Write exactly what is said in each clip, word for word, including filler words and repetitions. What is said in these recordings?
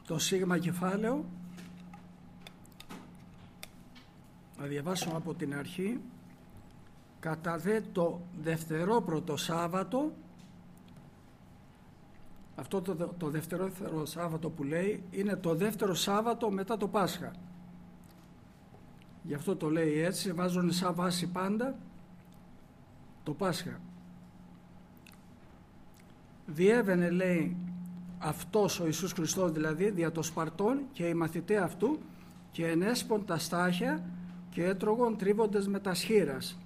το σίγμα κεφάλαιο. Να διαβάσω από την αρχή. Κατά δε το δευτερόπρωτο Σάββατο, αυτό το, το δευτερότερο Σάββατο που λέει είναι το δεύτερο Σάββατο μετά το Πάσχα. Γι' αυτό το λέει έτσι, βάζουν σαν βάση πάντα το Πάσχα. Διέβαινε, λέει, αυτός ο Ιησούς Χριστός δηλαδή δια το Σπαρτών και οι μαθηταί αυτού και ενέσπον τα στάχια και έτρωγον τρίβοντες με τα σχήρας.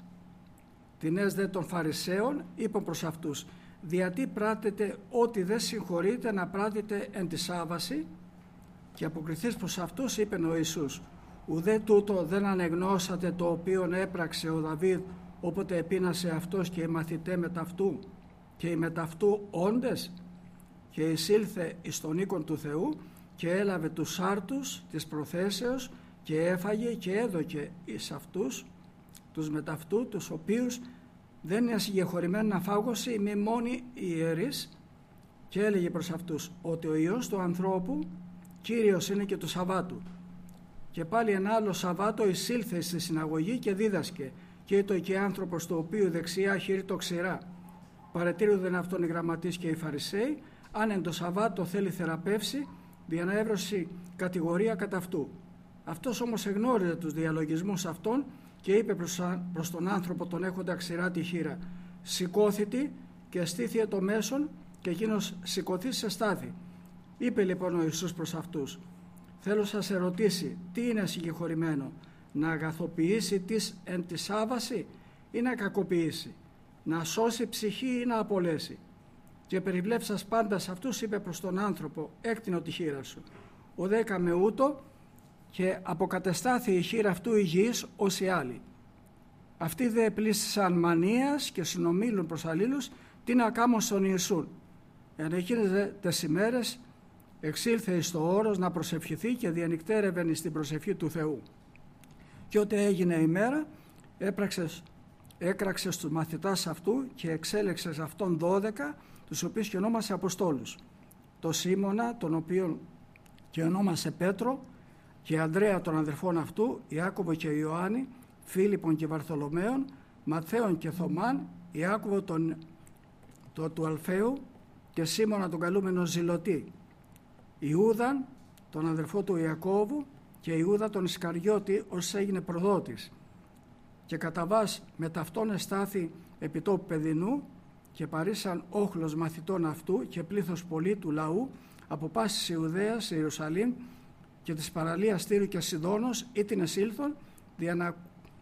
Τινές δε των Φαρισαίων είπαν προς αυτούς, διατί πράτετε ό,τι δεν συγχωρείτε να πράτετε εν τη Σάββαση? Και αποκριθείς προς αυτούς είπεν ο Ιησούς, ουδέ τούτο δεν ανεγνώσατε το οποίον έπραξε ο Δαβίδ όποτε επίνασε αυτός και οι μαθηταί μεταυτού και οι μεταυτού όντες? Και εισήλθε εις τον οίκον του Θεού και έλαβε τους άρτους της προθέσεως και έφαγε και έδωκε εις αυτούς τους μεταυτού, τους οποίους δεν είναι συγκεχωρημένοι να φάγωση μη μόνοι οι ιερείς, και έλεγε προς αυτούς ότι ο Υιός του ανθρώπου Κύριος είναι και του Σαββάτου. Και πάλι ένα άλλο Σαββάτο εισήλθε στη συναγωγή και δίδασκε, και ήτο και άνθρωπος του οποίου δεξιά χείρει το ξηρά. Παρετήρουδεν αυτόν οι γραμματείς και οι Φαρισαίοι, αν εν το Σαββάτο θέλει θεραπεύσει, δια να έβρωση κατηγορία κατά αυτού. Αυτός όμως εγνώριζε τους διαλογισμούς αυτών και είπε προς, προς τον άνθρωπο τον έχοντα ξηρά τη χείρα, σηκώθητη, και στήθη το μέσον, και εκείνος σηκωθεί σε στάθη. Είπε λοιπόν ο Ιησούς προς αυτούς, θέλω σας ερωτήσει, τι είναι συγκεχωρημένο, να αγαθοποιήσει τις εν τη Σάββαση ή να κακοποιήσει, να σώσει ψυχή ή να απολέσει? Και περιβλέψας πάντα σε αυτούς είπε προς τον άνθρωπο, έκτηνο τη χείρα σου. Ο δέκαμε ούτω, και αποκατεστάθη η χείρα αυτού υγιής ως οι άλλοι. Αυτοί δε επλήστησαν μανίας και συνομίλουν προς αλλήλους τι να κάμουν στον Ιησούν. Εν εκείνες τες ημέρες εξήλθε εις το όρος να προσευχηθεί και διανυκτέρευεν στην προσευχή του Θεού. Και ό,τι έγινε η μέρα έπραξες, έκραξε στους μαθητάς αυτού και εξέλεξε αυτόν δώδεκα, τους οποίους και ονόμασε Αποστόλους. Το Σίμωνα, τον οποίον και ονόμασε Πέτρο, και Ανδρέα των αδερφών αυτού, Ιάκωβο και Ιωάννη, Φίλιππον και Βαρθολομαίον, Ματθαίον και Θωμάν, Ιάκωβο τον, το, του Αλφαίου και Σίμωνα τον καλούμενο Ζηλωτή, Ιούδαν τον αδερφό του Ιακώβου και Ιούδα τον Ισκαριώτη ως έγινε προδότης. Και κατά βάς με ταυτόν εστάθη επιτόπου παιδινού και παρήσαν όχλος μαθητών αυτού και πλήθος πολύ του λαού από πάσης Ιουδαίας, Ιερουσαλήμ και της παραλίας Τύρου και Σιδώνος ή την εσήλθον δια να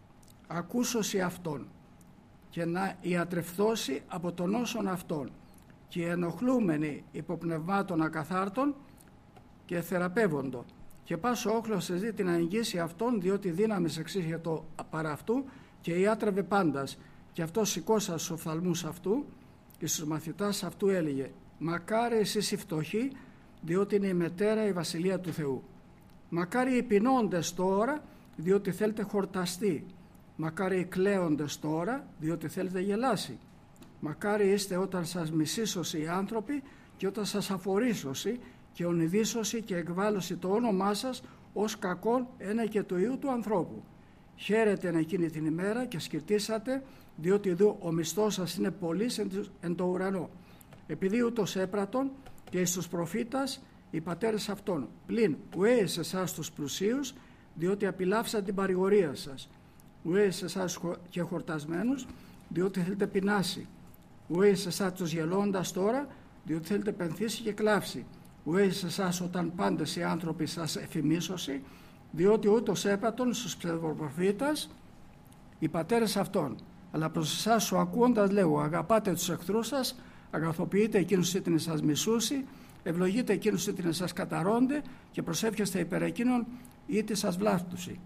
ακούσωση αυτών και να ιατρευθώσει από τον όσον αυτών, και ενοχλούμενοι υποπνευμάτων ακαθάρτων και θεραπεύοντο, και πάσο όχλος εζεί την αγγίση αυτών, διότι δύναμης εξήχε το παρά αυτού και ιάτρευε πάντας. Και αυτός σηκώσα στους οφθαλμούς αυτού και στους μαθητάς αυτού έλεγε, μακάρι εσείς οι φτωχοί, διότι είναι η μετέρα η βασιλεία του Θεού. Μακάρι οι πεινώντες τώρα, διότι θέλετε χορταστεί. Μακάρι οι κλαίοντες τώρα, διότι θέλετε γελάσει. Μακάρι είστε όταν σας μισήσωσι οι άνθρωποι και όταν σας αφορήσωσι και ονειδήσωσι και εκβάλλωσι το όνομά σας ως κακόν ένα και του Υιού του ανθρώπου. Χαίρετε εκείνη την ημέρα και σκυρτήσατε, διότι εδώ ο μισθός σας είναι πολύς εν το ουρανό. Επειδή ούτως έπρατον και εις τους προφήτας οι πατέρες αυτών, πλην ουέ εις εσάς τους πλουσίους, διότι απειλάφισαν την παρηγορία σας. Ουέ εις εσάς και χορτασμένους, διότι θέλετε πεινάσει. Ουέ εις εσάς τους γελώντας τώρα, διότι θέλετε πενθήσει και κλάψει. Ουέ εις εσάς όταν πάντες οι άνθρωποι σας εφημίσωσι, διότι ούτως έπατον στους ψευδοπροφήτας οι πατέρες αυτών. Αλλά προς εσάς ο ακούοντας λέγω, αγαπάτε τους εχθρούς σας, αγαθοποιείτε εκείνους ήτην εσάς μισούσι, ευλογείτε εκείνους ήτην εσάς καταρώνται και προσεύχεστε υπέρ εκείνων είτε σας βλάφτουσι.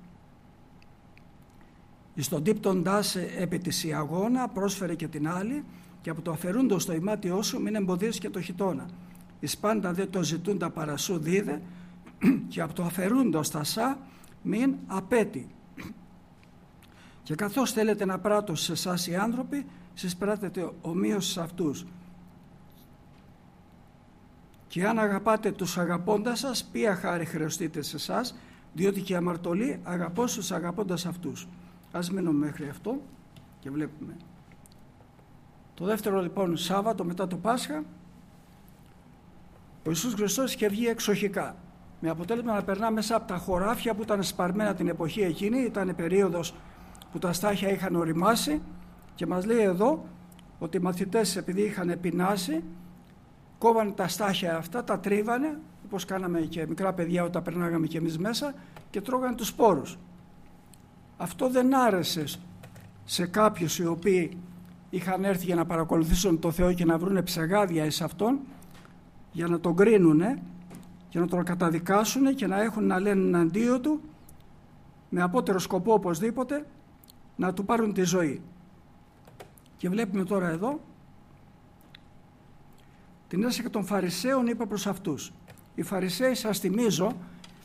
Εις τον τύπτοντάς επί της η αγώνα πρόσφερε και την άλλη, και από το αφαιρούντος το ημάτιό σου μην εμποδίσεις και το χιτώνα. Εις πάντα δε το ζητούντα παρασού δίδε, και από το αφαιρούντος τα σα μην απέτει. Και καθώς θέλετε να πράττω σε εσάς οι άνθρωποι, εσείς πράττετε ομοίως σε αυτούς. Και αν αγαπάτε τους αγαπώντας σας, ποια χάρη χρεωστείτε σε εσάς, διότι και η αμαρτωλοί αγαπώ στους αγαπώντας αυτούς. Ας μείνουμε μέχρι αυτό και βλέπουμε. Το δεύτερο λοιπόν Σάββατο μετά το Πάσχα, ο Ιησούς Χριστός είχε βγει εξοχικά, με αποτέλεσμα να περνά μέσα από τα χωράφια που ήταν σπαρμένα την εποχή εκείνη. Ήταν περίοδος που τα στάχια είχαν οριμάσει και μας λέει εδώ ότι οι μαθητές, επειδή είχαν πεινάσει, κόβανε τα στάχια αυτά, τα τρίβανε, όπως κάναμε και μικρά παιδιά όταν περνάγαμε και εμείς μέσα, και τρώγανε τους σπόρους. Αυτό δεν άρεσε σε κάποιους οι οποίοι είχαν έρθει για να παρακολουθήσουν το Θεό και να βρουν ψεγάδια εις Αυτόν, για να τον κρίνουνε, για να τον καταδικάσουν και να έχουν να λένε εναντίον του, με απότερο σκοπό οπωσδήποτε να του πάρουν τη ζωή. Και βλέπουμε τώρα εδώ την έσχα των Φαρισαίων είπε προς αυτούς. Οι Φαρισαίοι, σας θυμίζω,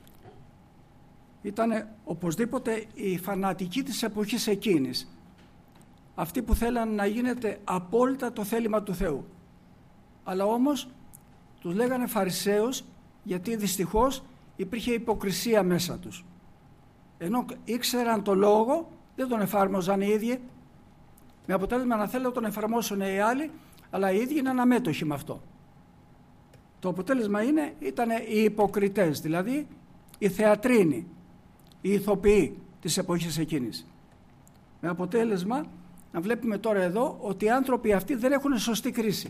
ήταν οπωσδήποτε οι φανατικοί της εποχής εκείνης. Αυτοί που θέλαν να γίνεται απόλυτα το θέλημα του Θεού. Αλλά όμως τους λέγανε Φαρισαίους γιατί δυστυχώς υπήρχε υποκρισία μέσα τους. Ενώ ήξεραν το λόγο, δεν τον εφάρμοζαν οι ίδιοι, με αποτέλεσμα να θέλουν να τον εφαρμόσουν οι άλλοι, αλλά οι ίδιοι είναι αναμέτωχοι με αυτό. Το αποτέλεσμα είναι, ήταν οι υποκριτές, δηλαδή οι θεατρίνοι, οι ηθοποιοί της εποχής εκείνης. Με αποτέλεσμα να βλέπουμε τώρα εδώ ότι οι άνθρωποι αυτοί δεν έχουν σωστή κρίση.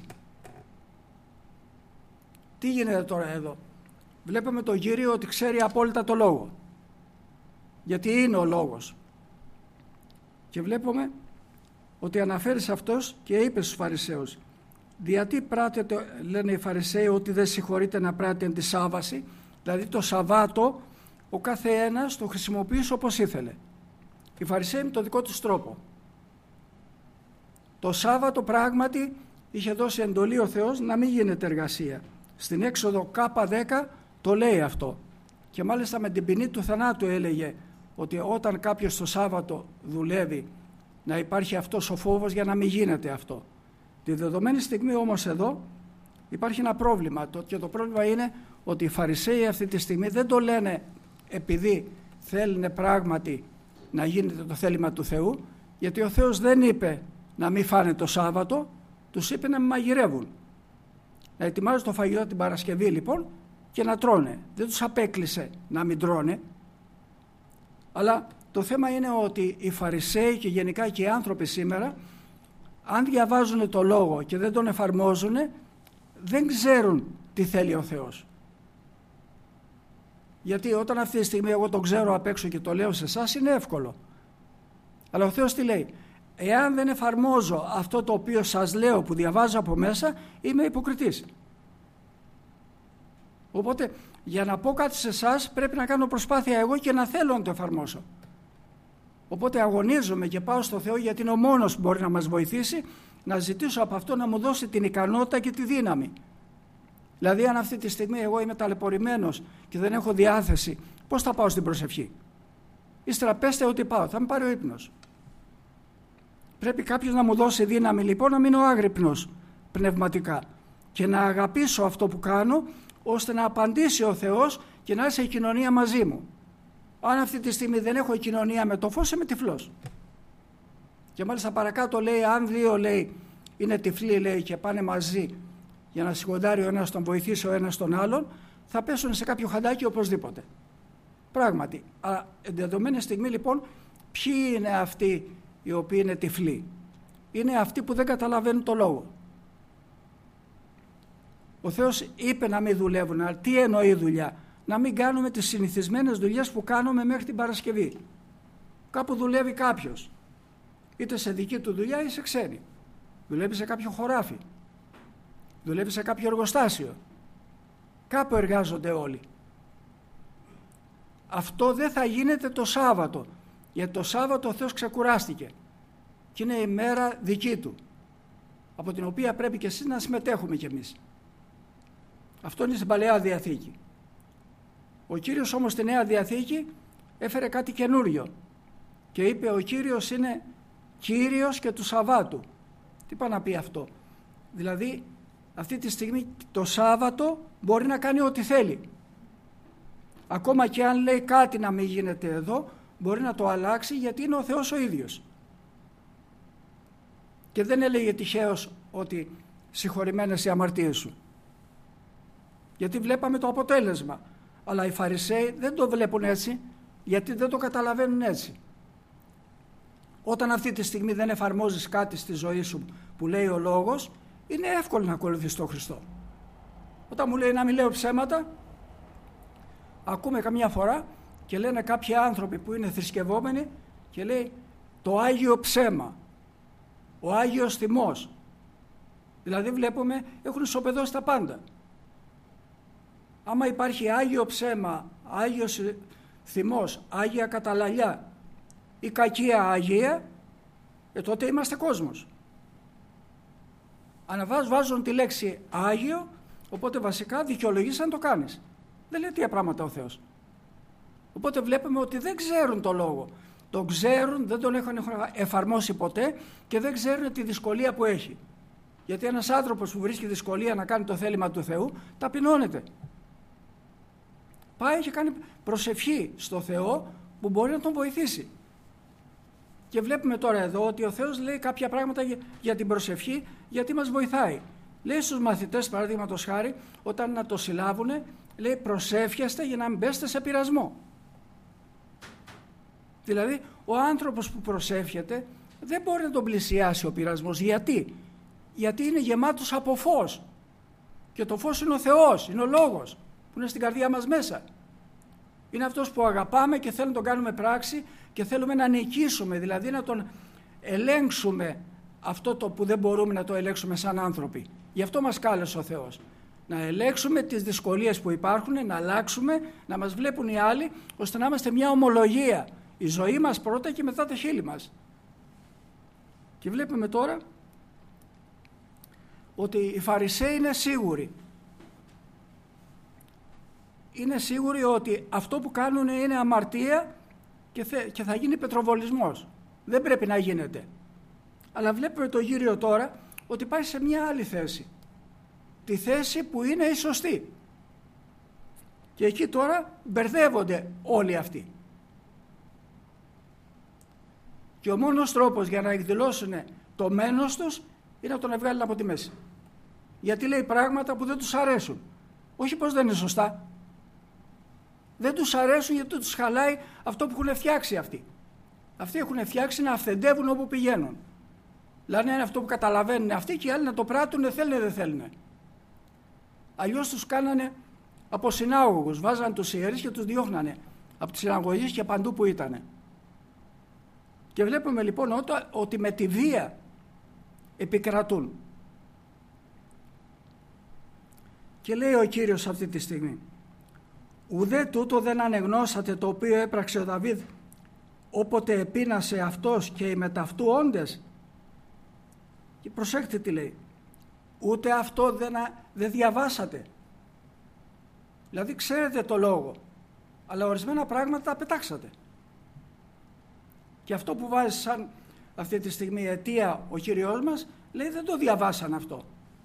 Τι γίνεται τώρα εδώ? Βλέπουμε τον Κύριο ότι ξέρει απόλυτα το λόγο, γιατί είναι ο λόγος. Και βλέπουμε ότι αναφέρει σε αυτός και είπε στους Φαρισαίους, γιατί πράτετε, λένε οι Φαρισαίοι, ότι δεν συγχωρείτε να πράττει τη Σάββαση, δηλαδή το Σαββάτο ο κάθε ένας το χρησιμοποιήσει όπως ήθελε. Οι Φαρισαίοι με το δικό τους τρόπο. Το Σάββατο πράγματι είχε δώσει εντολή ο Θεός να μην γίνεται εργασία. Στην Έξοδο Κάπα δέκα το λέει αυτό. Και μάλιστα με την ποινή του θανάτου έλεγε ότι όταν κάποιος το Σάββατο δουλεύει να υπάρχει αυτός ο φόβος για να μην γίνεται αυτό. Τη δεδομένη στιγμή όμως εδώ υπάρχει ένα πρόβλημα και το πρόβλημα είναι ότι οι Φαρισαίοι αυτή τη στιγμή δεν το λένε επειδή θέλουν πράγματι να γίνεται το θέλημα του Θεού, γιατί ο Θεός δεν είπε να μην φάνε το Σάββατο, τους είπε να μαγειρεύουν. Να ετοιμάζουν το φαγητό την Παρασκευή λοιπόν και να τρώνε. Δεν τους απέκλεισε να μην τρώνε. Αλλά το θέμα είναι ότι οι Φαρισαίοι και γενικά και οι άνθρωποι σήμερα, αν διαβάζουν το λόγο και δεν τον εφαρμόζουν, δεν ξέρουν τι θέλει ο Θεός. Γιατί όταν αυτή τη στιγμή εγώ τον ξέρω απ' έξω και το λέω σε εσάς, είναι εύκολο. Αλλά ο Θεός τι λέει? Εάν δεν εφαρμόζω αυτό το οποίο σας λέω που διαβάζω από μέσα, είμαι υποκριτής. Οπότε για να πω κάτι σε εσάς πρέπει να κάνω προσπάθεια εγώ και να θέλω να το εφαρμόσω. Οπότε αγωνίζομαι και πάω στο Θεό, γιατί είναι ο μόνος που μπορεί να μας βοηθήσει, να ζητήσω από αυτό να μου δώσει την ικανότητα και τη δύναμη. Δηλαδή αν αυτή τη στιγμή εγώ είμαι ταλαιπωρημένος και δεν έχω διάθεση, πώς θα πάω στην προσευχή? Ύστερα πέστε ότι πάω, θα με πάρει ο ύπνος. Πρέπει κάποιος να μου δώσει δύναμη λοιπόν να μείνω άγρυπνος πνευματικά και να αγαπήσω αυτό που κάνω, ώστε να απαντήσει ο Θεός και να είσαι η κοινωνία μαζί μου. Αν αυτή τη στιγμή δεν έχω κοινωνία με το φως, είμαι τυφλός. Και μάλιστα παρακάτω λέει, αν δύο λέει είναι τυφλοί λέει και πάνε μαζί για να σιγοντάρει ο ένας τον βοηθήσει ο ένας τον άλλον, θα πέσουν σε κάποιο χαντάκι οπωσδήποτε. Πράγματι. Αλλά εν δεδομένη στιγμή λοιπόν, ποιοι είναι αυτοί οι οποίοι είναι τυφλοί? Είναι αυτοί που δεν καταλαβαίνουν το λόγο. Ο Θεός είπε να μην δουλεύουν, αλλά τι εννοεί δουλειά? Να μην κάνουμε τις συνηθισμένες δουλειές που κάνουμε μέχρι την Παρασκευή. Κάπου δουλεύει κάποιος, είτε σε δική του δουλειά ή σε ξένη. Δουλεύει σε κάποιο χωράφι, δουλεύει σε κάποιο εργοστάσιο. Κάπου εργάζονται όλοι. Αυτό δεν θα γίνεται το Σάββατο, γιατί το Σάββατο ο Θεός ξεκουράστηκε και είναι η μέρα δική του, από την οποία πρέπει και εσείς να συμμετέχουμε κι εμείς. Αυτό είναι στην Παλαιά Διαθήκη. Ο Κύριος όμως στη Νέα Διαθήκη έφερε κάτι καινούριο και είπε ο Κύριος είναι Κύριος και του Σαββάτου. Τι πάει να πει αυτό? Δηλαδή αυτή τη στιγμή το Σάββατο μπορεί να κάνει ό,τι θέλει. Ακόμα και αν λέει κάτι να μην γίνεται εδώ, μπορεί να το αλλάξει, γιατί είναι ο Θεός ο ίδιος. Και δεν έλεγε τυχαίως ότι συγχωρημένες οι αμαρτίες σου. Γιατί βλέπαμε το αποτέλεσμα. Αλλά οι Φαρισαίοι δεν το βλέπουν έτσι, γιατί δεν το καταλαβαίνουν έτσι. Όταν αυτή τη στιγμή δεν εφαρμόζεις κάτι στη ζωή σου που λέει ο λόγος, είναι εύκολο να ακολουθείς τον Χριστό. Όταν μου λέει να μην λέω ψέματα, ακούμε καμιά φορά και λένε κάποιοι άνθρωποι που είναι θρησκευόμενοι και λέει το Άγιο Ψέμα, ο Άγιος Θυμός. Δηλαδή βλέπουμε έχουν ισοπεδώσει τα πάντα. Άμα υπάρχει Άγιο Ψέμα, Άγιος Θυμός, Άγια Καταλαλιά ή κακία Αγία, ε, τότε είμαστε κόσμος. Αναβάζουν τη λέξη Άγιο, οπότε βασικά δικαιολογείς αν το κάνεις. Δεν λέει τέτοια πράγματα ο Θεός. Οπότε βλέπουμε ότι δεν ξέρουν το λόγο. Τον ξέρουν, δεν τον έχουν εφαρμόσει ποτέ και δεν ξέρουν τη δυσκολία που έχει. Γιατί ένας άνθρωπος που βρίσκει δυσκολία να κάνει το θέλημα του Θεού, ταπεινώνεται. Πάει και κάνει προσευχή στο Θεό που μπορεί να τον βοηθήσει. Και βλέπουμε τώρα εδώ ότι ο Θεός λέει κάποια πράγματα για την προσευχή, γιατί μας βοηθάει. Λέει στους μαθητές, παραδείγματος χάρη, όταν να το συλλάβουν, λέει προσεύχεστε για να μην πέσετε σε πειρασμό. Δηλαδή, ο άνθρωπος που προσεύχεται δεν μπορεί να τον πλησιάσει ο πειρασμός. Γιατί? Γιατί είναι γεμάτος από φως. Και το φως είναι ο Θεός, είναι ο Λόγος που είναι στην καρδιά μας μέσα. Είναι αυτός που αγαπάμε και θέλουμε να τον κάνουμε πράξη και θέλουμε να νικήσουμε, δηλαδή να τον ελέγξουμε αυτό το που δεν μπορούμε να το ελέγξουμε σαν άνθρωποι. Γι' αυτό μας κάλεσε ο Θεός. Να ελέγξουμε τις δυσκολίες που υπάρχουν, να αλλάξουμε, να μας βλέπουν οι άλλοι, ώστε να είμαστε μια ομολογία. Η ζωή μας πρώτα και μετά τα χείλη μας. Και βλέπουμε τώρα ότι οι Φαρισαίοι είναι σίγουροι. Είναι σίγουροι ότι αυτό που κάνουν είναι αμαρτία και, θε, και θα γίνει πετροβολισμός. Δεν πρέπει να γίνεται. Αλλά βλέπουμε το Κύριο τώρα ότι πάει σε μια άλλη θέση. Τη θέση που είναι η σωστή. Και εκεί τώρα μπερδεύονται όλοι αυτοί. Και ο μόνος τρόπος για να εκδηλώσουν το μένος τους είναι να τον βγάλουν από τη μέση. Γιατί λέει πράγματα που δεν τους αρέσουν. Όχι πως δεν είναι σωστά. Δεν τους αρέσουν γιατί τους χαλάει αυτό που έχουν φτιάξει αυτοί. Αυτοί έχουν φτιάξει να αυθεντεύουν όπου πηγαίνουν. Λένε είναι αυτό που καταλαβαίνουν αυτοί και οι άλλοι να το πράττουν, θέλουν δεν θέλουν. Αλλιώς τους κάνανε από συνάγωγους. Βάζανε τους ιερείς και τους διώχνανε από τις συναγωγές και παντού που ήτανε. Και βλέπουμε λοιπόν ότι με τη βία επικρατούν. Και λέει ο Κύριος αυτή τη στιγμή, ουδέ τούτο δεν ανεγνώσατε το οποίο έπραξε ο Δαβίδ όποτε επείνασε αυτός και οι μεταυτού όντες. Και προσέξτε τι λέει, ούτε αυτό δεν, δεν διαβάσατε. Δηλαδή ξέρετε το λόγο, αλλά ορισμένα πράγματα τα πετάξατε. Και αυτό που βάζει σαν αυτή τη στιγμή αιτία ο Κύριος μας, λέει δεν το διαβάσαν αυτό.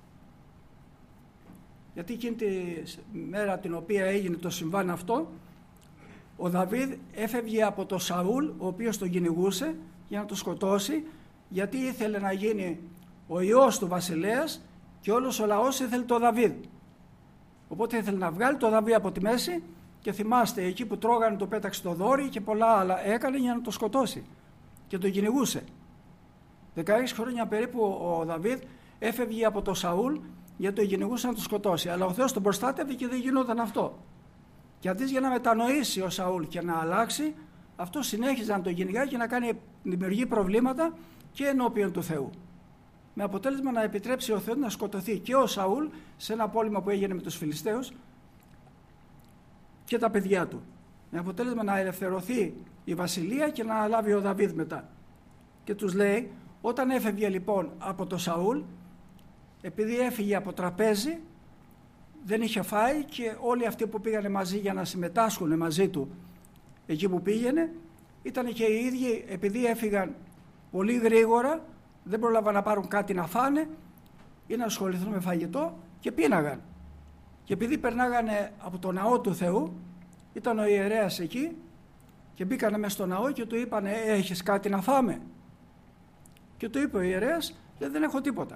Γιατί εκείνη τη μέρα την οποία έγινε το συμβάν αυτό, ο Δαβίδ έφευγε από τον Σαούλ, ο οποίος τον κυνηγούσε για να τον σκοτώσει, γιατί ήθελε να γίνει ο ιός του βασιλέας και όλος ο λαός ήθελε τον Δαβίδ. Οπότε ήθελε να βγάλει τον Δαβίδ από τη μέση και θυμάστε εκεί που τρώγανε το πέταξε το δόρυ και πολλά άλλα έκανε για να τον σκοτώσει και τον κυνηγούσε. δεκαέξι χρόνια περίπου ο Δαβίδ έφευγε από τον Σαούλ γιατί τον κυνηγούσε να τον σκοτώσει. Αλλά ο Θεός τον προστάτευε και δεν γινόταν αυτό. Και αντί για να μετανοήσει ο Σαούλ και να αλλάξει, αυτό συνέχιζε να τον κυνηγάει και να κάνει δημιουργεί προβλήματα και ενώπιον του Θεού. Με αποτέλεσμα να επιτρέψει ο Θεός να σκοτωθεί και ο Σαούλ σε ένα πόλεμο που έγινε με τους Φιλιστέους και τα παιδιά του. Με αποτέλεσμα να ελευθερωθεί η βασιλεία και να λάβει ο Δαβίδ μετά. Και τους λέει, όταν έφευγε λοιπόν από το Σαούλ, επειδή έφυγε από τραπέζι, δεν είχε φάει και όλοι αυτοί που πήγανε μαζί για να συμμετάσχουν μαζί του εκεί που πήγαινε, ήταν και οι ίδιοι, επειδή έφυγαν πολύ γρήγορα, δεν πρόλαβαν να πάρουν κάτι να φάνε, ή να ασχοληθούν με φαγητό και πίναγαν. Και επειδή περνάγανε από το ναό του Θεού, ήταν ο ιερέας εκεί και μπήκανε μέσα στο ναό και του είπανε έχεις κάτι να φάμε? Και του είπε ο ιερέας, δεν έχω τίποτα.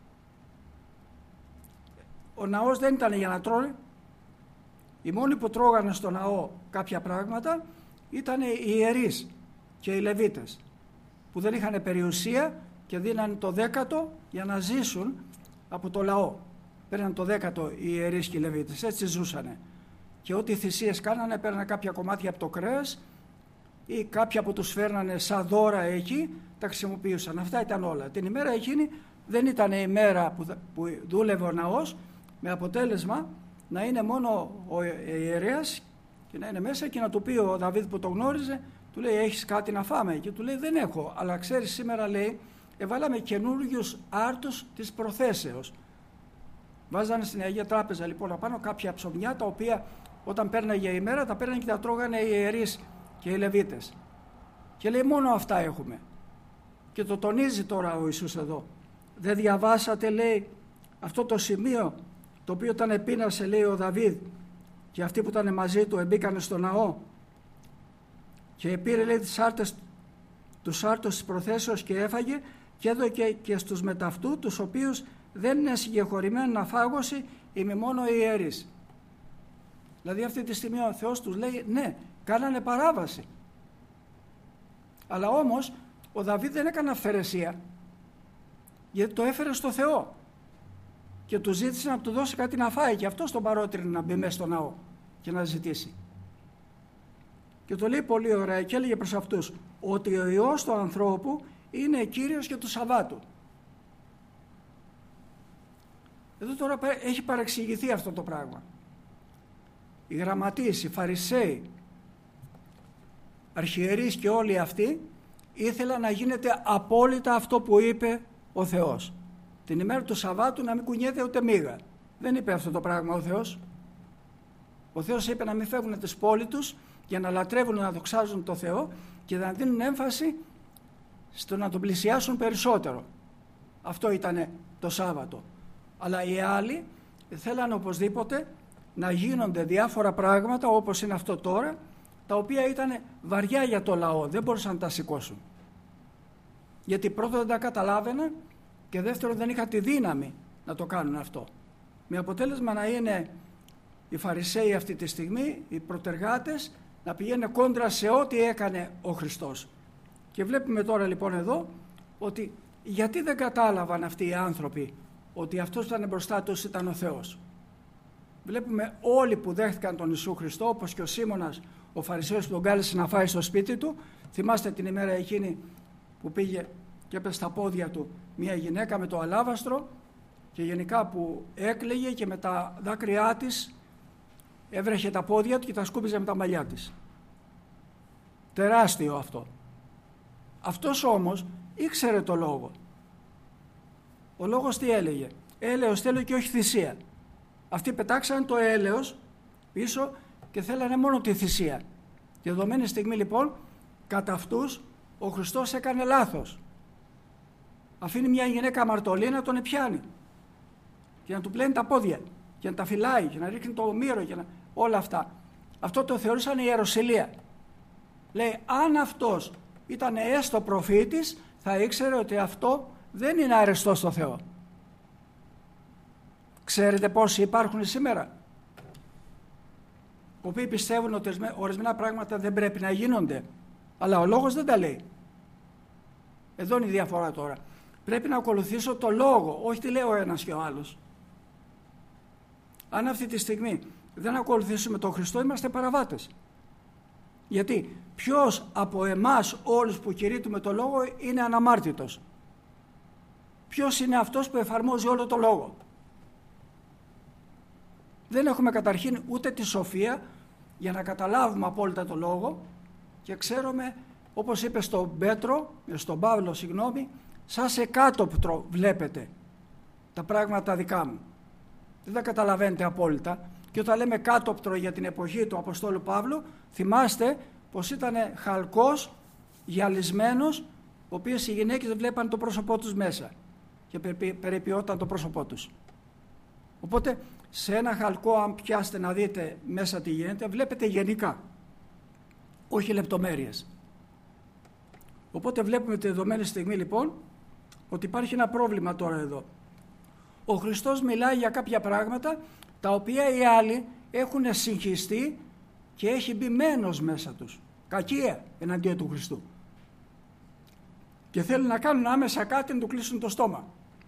Ο ναός δεν ήταν για να τρώνε. Οι μόνοι που τρώγανε στο ναό κάποια πράγματα ήταν οι ιερείς και οι Λεβίτες, που δεν είχαν περιουσία και δίνανε το δέκατο για να ζήσουν από το λαό. Παίρναν το δέκατο οι ιερείς και οι Λεβίτες, έτσι ζούσανε. Και ό,τι θυσίες κάνανε, παίρνανε κάποια κομμάτια από το κρέας ή κάποια που τους φέρνανε σαν δώρα εκεί, τα χρησιμοποιούσαν. Αυτά ήταν όλα. Την ημέρα εκείνη δεν ήταν η ημέρα που, που δούλευε ο ναός, με αποτέλεσμα να είναι μόνο ο ιερέας και να είναι μέσα και να του πει ο Δαβίδ που το γνώριζε, του λέει έχεις κάτι να φάμε? Και του λέει δεν έχω, αλλά ξέρεις σήμερα, λέει, εβάλαμε καινούργιους άρτους της προθέσεως. Βάζανε στην Αγία Τράπεζα λοιπόν απάνω κάποια ψωμιά, τα οποία όταν πέρναγε η ημέρα τα παίρνανε και τα τρώγανε οι ιερείς και οι Λεβίτες. Και λέει μόνο αυτά έχουμε. Και το τονίζει τώρα ο Ιησούς εδώ. Δεν διαβάσατε, λέει, αυτό το σημείο το οποίο όταν επείνασε, λέει, ο Δαβίδ και αυτοί που ήταν μαζί του εμπήκανε στο ναό και πήρε, λέει, τις άρτες, τους άρτους της προθέσεως και έφαγε και έδωκε και στους μεταυτού, τους οποίους δεν είναι συγκεχωρημένοι να φάγωση ημί μόνο οι ιερείς. Δηλαδή αυτή τη στιγμή ο Θεός τους λέει ναι, κάνανε παράβαση. Αλλά όμως ο Δαβίδ δεν έκανε αυθαιρεσία, γιατί το έφερε στο Θεό και του ζήτησε να του δώσει κάτι να φάει και αυτός τον παρότρινε να μπει μέσα στο ναό και να ζητήσει. Και το λέει πολύ ωραία και έλεγε προς αυτούς ότι ο Υιός του ανθρώπου είναι Κύριος και του Σαββάτου. Εδώ τώρα έχει παρεξηγηθεί αυτό το πράγμα. Οι γραμματείς, οι Φαρισαίοι, αρχιερείς και όλοι αυτοί ήθελαν να γίνεται απόλυτα αυτό που είπε ο Θεός. Την ημέρα του Σαββάτου να μην κουνιέται ούτε μίγα. Δεν είπε αυτό το πράγμα ο Θεός. Ο Θεός είπε να μην φεύγουν τις πόλεις τους για να λατρεύουν, να δοξάζουν το Θεό και να δίνουν έμφαση στο να τον πλησιάσουν περισσότερο. Αυτό ήταν το Σάββατο. Αλλά οι άλλοι θέλαν οπωσδήποτε να γίνονται διάφορα πράγματα όπως είναι αυτό τώρα, τα οποία ήταν βαριά για το λαό, δεν μπορούσαν να τα σηκώσουν. Γιατί πρώτον δεν τα καταλάβαιναν και δεύτερον δεν είχαν τη δύναμη να το κάνουν αυτό. Με αποτέλεσμα να είναι οι Φαρισαίοι αυτή τη στιγμή, οι προτεργάτες, να πηγαίνουν κόντρα σε ό,τι έκανε ο Χριστός. Και βλέπουμε τώρα λοιπόν εδώ ότι γιατί δεν κατάλαβαν αυτοί οι άνθρωποι ότι αυτός που ήταν μπροστά τους ήταν ο Θεός. Βλέπουμε όλοι που δέχτηκαν τον Ιησού Χριστό, όπως και ο Σίμωνας, ο Φαρισαίος που τον κάλεσε να φάει στο σπίτι του. Θυμάστε την ημέρα εκείνη που πήγε και έπεσε στα πόδια του μια γυναίκα με το αλάβαστρο και γενικά που έκλαιγε και με τα δάκρυά της έβρεχε τα πόδια του και τα σκούπιζε με τα μαλλιά της. Τεράστιο αυτό. Αυτός όμως ήξερε το λόγο. Ο λόγος τι έλεγε? Έλεος θέλω και όχι θυσία. Αυτοί πετάξαν το έλεος πίσω και θέλανε μόνο τη θυσία. Τη δεδομένη στιγμή λοιπόν κατά αυτούς ο Χριστός έκανε λάθος. Αφήνει μια γυναίκα αμαρτωλή να τον επιάνει και να του πλένει τα πόδια και να τα φυλάει και να ρίχνει το μύρο και να... όλα αυτά. Αυτό το θεωρούσαν ιεροσυλία. Λέει αν αυτός ήταν έστω προφήτης θα ήξερε ότι αυτό δεν είναι αρεστό στο Θεό. Ξέρετε πόσοι υπάρχουν σήμερα? Οι οποίοι πιστεύουν ότι ορισμένα πράγματα δεν πρέπει να γίνονται. Αλλά ο λόγος δεν τα λέει. Εδώ είναι η διαφορά τώρα. Πρέπει να ακολουθήσω το λόγο, όχι τι λέει ο ένας και ο άλλος. Αν αυτή τη στιγμή δεν ακολουθήσουμε τον Χριστό είμαστε παραβάτες. Γιατί ποιος από εμάς όλους που κηρύττουμε το λόγο είναι αναμάρτητος? Ποιος είναι αυτός που εφαρμόζει όλο το λόγο? Δεν έχουμε καταρχήν ούτε τη σοφία για να καταλάβουμε απόλυτα το λόγο και ξέρουμε, όπως είπε στον Πέτρο, στον Παύλο συγγνώμη, σαν σε κάτωπτρο βλέπετε τα πράγματα δικά μου. Δεν τα καταλαβαίνετε απόλυτα. Και όταν λέμε κάτωπτρο για την εποχή του Αποστόλου Παύλου, θυμάστε πως ήταν χαλκός, γυαλισμένος, ο οποίος οι γυναίκες βλέπαν το πρόσωπό τους μέσα. και περιποιόταν το πρόσωπό τους. Οπότε σε ένα χαλκό, αν πιάσετε να δείτε μέσα τι γίνεται, βλέπετε γενικά, όχι λεπτομέρειες. Οπότε βλέπουμε τη δεδομένη στιγμή λοιπόν ότι υπάρχει ένα πρόβλημα τώρα εδώ. Ο Χριστός μιλάει για κάποια πράγματα τα οποία οι άλλοι έχουν συγχυστεί και έχει μπει μένος μέσα τους. Κακία εναντίον του Χριστού. Και θέλουν να κάνουν άμεσα κάτι να του κλείσουν το στόμα.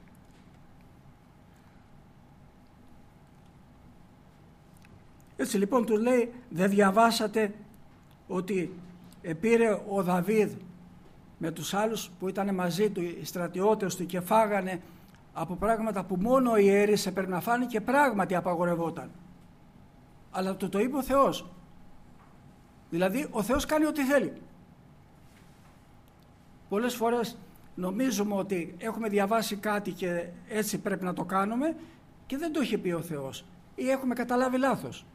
Έτσι λοιπόν τους λέει, δεν διαβάσατε ότι επήρε ο Δαβίδ με τους άλλους που ήταν μαζί του, οι στρατιώτες του, και φάγανε από πράγματα που μόνο οι ιερείς έπρεπε να φάνε και πράγματι απαγορευόταν. Αλλά το το είπε ο Θεός. Δηλαδή ο Θεός κάνει ό,τι θέλει. Πολλές φορές νομίζουμε ότι έχουμε διαβάσει κάτι και έτσι πρέπει να το κάνουμε και δεν το έχει πει ο Θεός ή έχουμε καταλάβει λάθος.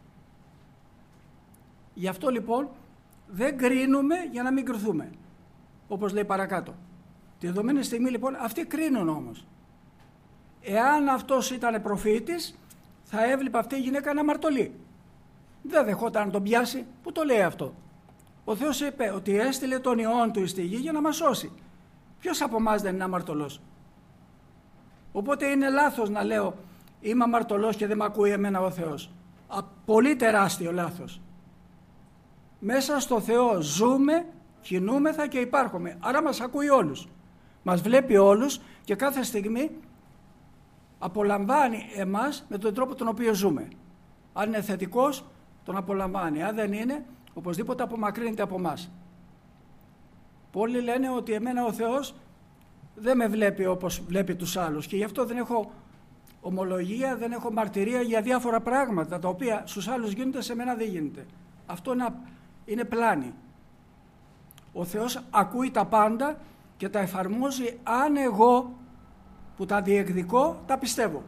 Γι' αυτό λοιπόν δεν κρίνουμε για να μην κρυθούμε, όπως λέει παρακάτω. Τη δεδομένη στιγμή λοιπόν αυτοί κρίνουν όμως. Εάν αυτός ήταν προφήτης θα έβλεπε αυτή η γυναίκα να αμαρτωλεί. Δεν δεχόταν να τον πιάσει. Πού το λέει αυτό? Ο Θεός είπε ότι έστειλε τον Υιόν του στη γη για να μας σώσει. Ποιος από εμάς δεν είναι αμαρτωλός? Οπότε είναι λάθος να λέω είμαι αμαρτωλός και δεν με ακούει εμένα ο Θεός. Α, πολύ τεράστιο λάθος. Μέσα στο Θεό ζούμε, κινούμεθα και υπάρχουμε. Άρα μας ακούει όλους. Μας βλέπει όλους και κάθε στιγμή απολαμβάνει εμάς με τον τρόπο τον οποίο ζούμε. Αν είναι θετικός, τον απολαμβάνει. Αν δεν είναι, οπωσδήποτε απομακρύνεται από εμάς. Πολλοί λένε ότι εμένα ο Θεός δεν με βλέπει όπως βλέπει τους άλλους και γι' αυτό δεν έχω ομολογία, δεν έχω μαρτυρία για διάφορα πράγματα τα οποία στους άλλους γίνονται, σε μένα δεν γίνεται. Αυτό είναι πλάνη. Ο Θεός ακούει τα πάντα και τα εφαρμόζει αν εγώ που τα διεκδικώ τα πιστεύω.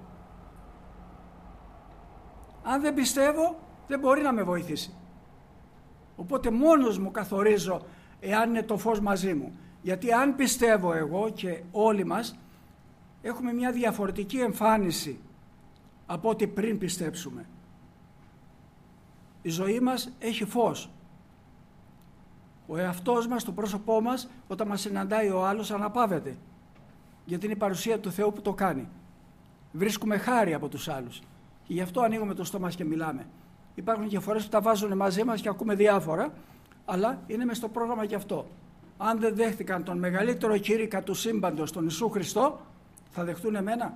Αν δεν πιστεύω δεν μπορεί να με βοηθήσει. Οπότε μόνος μου καθορίζω εάν είναι το φως μαζί μου. Γιατί αν πιστεύω εγώ και όλοι μας έχουμε μια διαφορετική εμφάνιση από ό,τι πριν πιστέψουμε. Η ζωή μας έχει φως. Ο εαυτός μας, το πρόσωπό μας, όταν μας συναντάει ο άλλος αναπαύεται. Γιατί είναι η παρουσία του Θεού που το κάνει. Βρίσκουμε χάρη από τους άλλους. Και γι' αυτό ανοίγουμε το στόμα μας και μιλάμε. Υπάρχουν και φορές που τα βάζουν μαζί μας και ακούμε διάφορα, αλλά είναι μες στο πρόγραμμα γι' αυτό. Αν δεν δέχτηκαν τον μεγαλύτερο κήρυκα του σύμπαντος, τον Ιησού Χριστό, θα δεχτούν εμένα?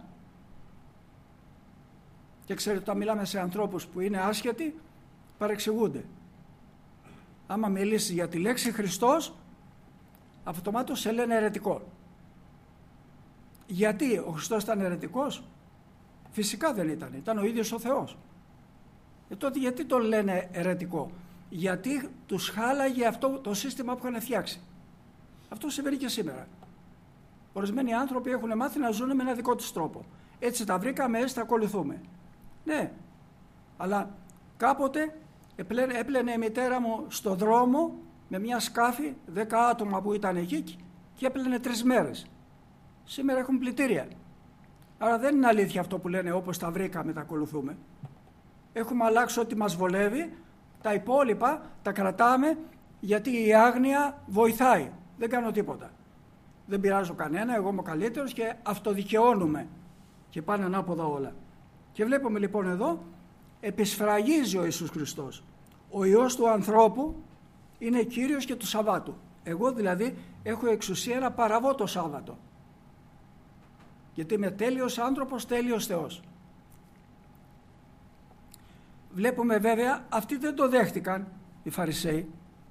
Και ξέρετε, όταν μιλάμε σε ανθρώπους που είναι άσχετοι, παρεξηγούνται. Άμα μιλήσει για τη λέξη Χριστός, αυτομάτως σε λένε αιρετικό. Γιατί ο Χριστός ήταν αιρετικός? Φυσικά δεν ήταν, ήταν ο ίδιος ο Θεός. Ε, τότε γιατί τον λένε αιρετικό? Γιατί τους χάλαγε αυτό το σύστημα που είχαν φτιάξει. Αυτό συμβαίνει και σήμερα. Ορισμένοι άνθρωποι έχουν μάθει να ζουν με ένα δικό τους τρόπο. Έτσι τα βρήκαμε, έτσι τα ακολουθούμε. Ναι, αλλά κάποτε έπλαινε, έπλαινε η μητέρα μου στο δρόμο με μια σκάφη, δέκα άτομα που ήταν εκεί και έπλαινε τρεις μέρες. Σήμερα έχουν πλυτήρια. Άρα δεν είναι αλήθεια αυτό που λένε όπως τα βρήκαμε τα ακολουθούμε. Έχουμε αλλάξει ό,τι μας βολεύει, τα υπόλοιπα τα κρατάμε γιατί η άγνοια βοηθάει. Δεν κάνω τίποτα. Δεν πειράζω κανένα, εγώ είμαι ο καλύτερος και αυτοδικαιώνουμε. Και πάνε ανάποδα όλα. Και βλέπουμε λοιπόν εδώ, επισφραγίζει ο Ιησούς Χριστός. Ο Υιός του ανθρώπου είναι Κύριος και του Σαββάτου. Εγώ δηλαδή έχω εξουσία να παραβώ το Σάββατο. Γιατί είμαι τέλειος άνθρωπος, τέλειος Θεός. Βλέπουμε βέβαια, αυτοί δεν το δέχτηκαν, οι Φαρισαίοι.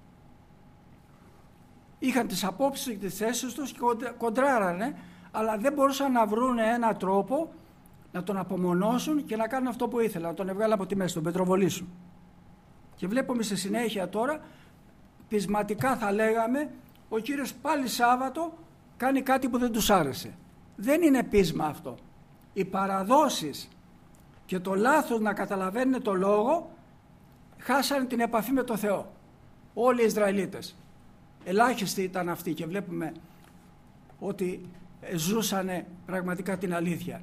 Είχαν τις απόψεις και τις θέσεις τους και κοντράρανε, αλλά δεν μπορούσαν να βρουν έναν τρόπο να τον απομονώσουν και να κάνουν αυτό που ήθελαν, να τον βγάλουν από τη μέση, τον πετροβολήσουν. Και βλέπουμε στη συνέχεια τώρα, πεισματικά θα λέγαμε, ο Κύριος πάλι Σάββατο κάνει κάτι που δεν τους άρεσε. Δεν είναι πείσμα αυτό. Οι παραδόσεις και το λάθος να καταλαβαίνουν το λόγο χάσανε την επαφή με το Θεό. Όλοι οι Ισραηλίτες. Ελάχιστοι ήταν αυτοί και βλέπουμε ότι ζούσανε πραγματικά την αλήθεια.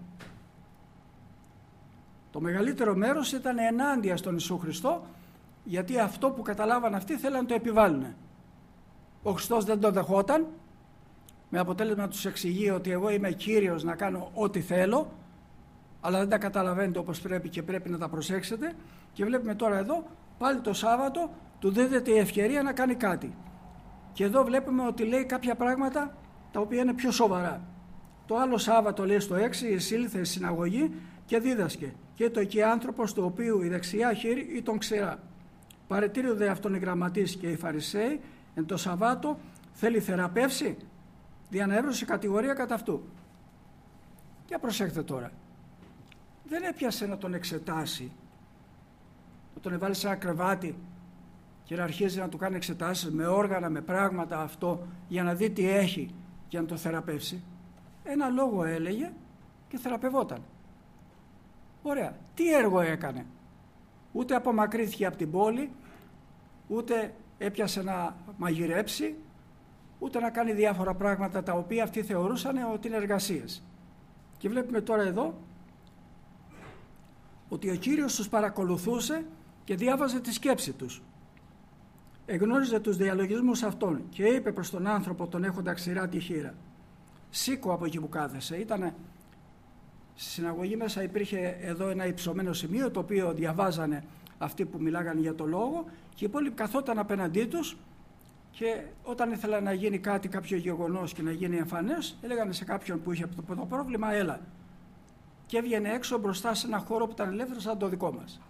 Το μεγαλύτερο μέρος ήταν ενάντια στον Ιησού Χριστό, γιατί αυτό που καταλάβαν αυτοί θέλαν να το επιβάλλουν. Ο Χριστός δεν το δεχόταν, με αποτέλεσμα να τους εξηγεί ότι εγώ είμαι Κύριος να κάνω ό,τι θέλω, αλλά δεν τα καταλαβαίνετε όπως πρέπει και πρέπει να τα προσέξετε. Και βλέπουμε τώρα εδώ πάλι το Σάββατο του δίδεται η ευκαιρία να κάνει κάτι. Και εδώ βλέπουμε ότι λέει κάποια πράγματα τα οποία είναι πιο σοβαρά. Το άλλο Σάββατο, λέει στο έξι, εισήλθε η συναγωγή και δίδασκε. Και το εκεί άνθρωπος του οποίου η δεξιά χείρη ήταν ξηρά. Παρετήρου δε αυτόν οι γραμματείς και οι Φαρισαίοι εν το Σαββάτο θέλει θεραπεύσει, διαναεύρωσε κατηγορία κατά αυτού. Για προσέχτε τώρα. Δεν έπιασε να τον εξετάσει, να τον εβάλει σε ένα κρεβάτι και να αρχίζει να του κάνει εξετάσεις με όργανα, με πράγματα αυτό, για να δει τι έχει και να το θεραπεύσει. Ένα λόγο έλεγε και θεραπευόταν. Ωραία. Τι έργο έκανε? Ούτε απομακρύθηκε από την πόλη, ούτε έπιασε να μαγειρέψει, ούτε να κάνει διάφορα πράγματα τα οποία αυτοί θεωρούσαν ότι είναι εργασίες. Και βλέπουμε τώρα εδώ ότι ο Κύριος τους παρακολουθούσε και διάβαζε τη σκέψη τους. Εγνώριζε τους διαλογισμούς αυτών και είπε προς τον άνθρωπο τον έχοντα ξηρά τη χείρα, σήκω από εκεί που κάθεσαι. Ήτανε στη συναγωγή μέσα, υπήρχε εδώ ένα υψωμένο σημείο το οποίο διαβάζανε αυτοί που μιλάγανε για το λόγο και οι υπόλοιποι καθόταν απέναντί τους και όταν ήθελα να γίνει κάτι, κάποιο γεγονός και να γίνει εμφανές, έλεγαν σε κάποιον που είχε το πρόβλημα, έλα. Και έβγαινε έξω μπροστά σε ένα χώρο που ήταν ελεύθερο σαν το δικό μας.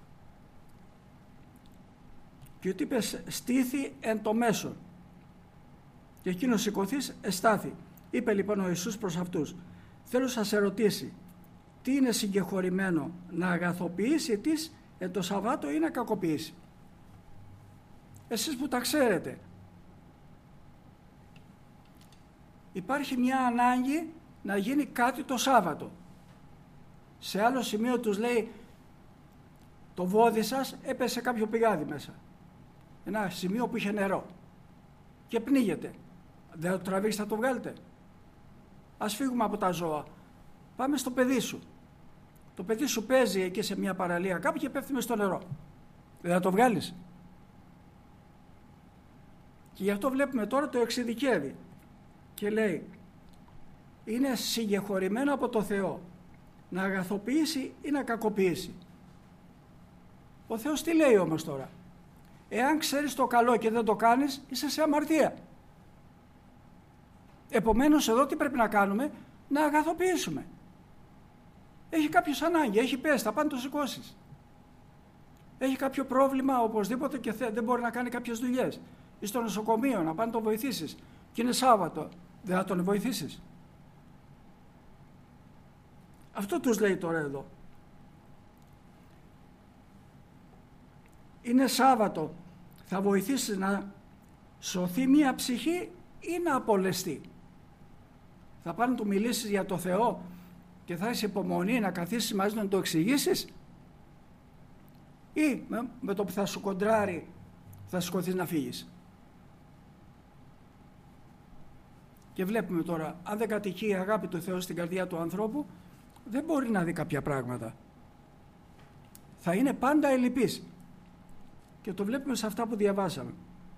Και ότι είπε στήθη εν το μέσο. Και εκείνος σηκωθείς εστάθη. Είπε λοιπόν ο Ιησούς προς αυτούς, θέλω να σας ερωτήσει, τι είναι συγκεχωρημένο, να αγαθοποιήσει τις εν το Σαββάτο ή να κακοποιήσει? Εσείς που τα ξέρετε. Υπάρχει μια ανάγκη να γίνει κάτι το Σάββατο. Σε άλλο σημείο τους λέει, το βόδι σας έπεσε κάποιο πηγάδι μέσα. Ένα σημείο που είχε νερό. Και πνίγεται. Δεν θα το τραβήξετε, θα το βγάλετε? Ας φύγουμε από τα ζώα. Πάμε στο παιδί σου. Το παιδί σου παίζει εκεί σε μια παραλία κάπου και πέφτει μες στο νερό. Δεν θα το βγάλεις? Και γι' αυτό βλέπουμε τώρα το εξειδικεύει. Και λέει, είναι συγκεχωρημένο από το Θεό να αγαθοποιήσει ή να κακοποιήσει. Ο Θεός τι λέει όμως τώρα? Εάν ξέρεις το καλό και δεν το κάνεις, είσαι σε αμαρτία. Επομένως εδώ τι πρέπει να κάνουμε? Να αγαθοποιήσουμε. Έχει κάποιος ανάγκη, έχει πέσει, θα πάνε το σηκώσεις. Έχει κάποιο πρόβλημα οπωσδήποτε και δεν μπορεί να κάνει κάποιες δουλειές. Ή στο νοσοκομείο να πάνε να τον βοηθήσεις. Και είναι Σάββατο, δεν θα τον βοηθήσεις? Αυτό τους λέει τώρα εδώ. Είναι Σάββατο, θα βοηθήσεις να σωθεί μία ψυχή ή να απολεστεί? Θα πάνε να του μιλήσεις για το Θεό και θα είσαι υπομονή να καθίσεις μαζί να το εξηγήσεις, ή με, με το που θα σου κοντράρει θα σηκωθείς να φύγεις? Και βλέπουμε τώρα, αν δεν κατοικεί η αγάπη του Θεού στην καρδιά του ανθρώπου, δεν μπορεί να δει κάποια πράγματα. Θα είναι πάντα ελλειπής. Και το βλέπουμε σε αυτά που διαβάσαμε.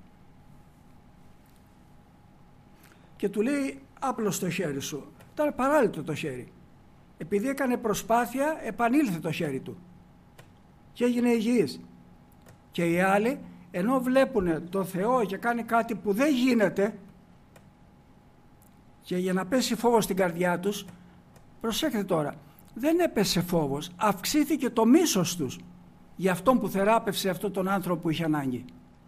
Και του λέει, άπλωσε το χέρι σου. Ήταν παράλυτο το χέρι. Επειδή έκανε προσπάθεια, επανήλθε το χέρι του. Και έγινε υγιής. Και οι άλλοι, ενώ βλέπουν το Θεό και κάνει κάτι που δεν γίνεται, και για να πέσει φόβος στην καρδιά τους, προσέξτε τώρα, δεν έπεσε φόβος, αυξήθηκε το μίσος τους για αυτόν που θεράπευσε αυτόν τον άνθρωπο που είχε ανάγκη.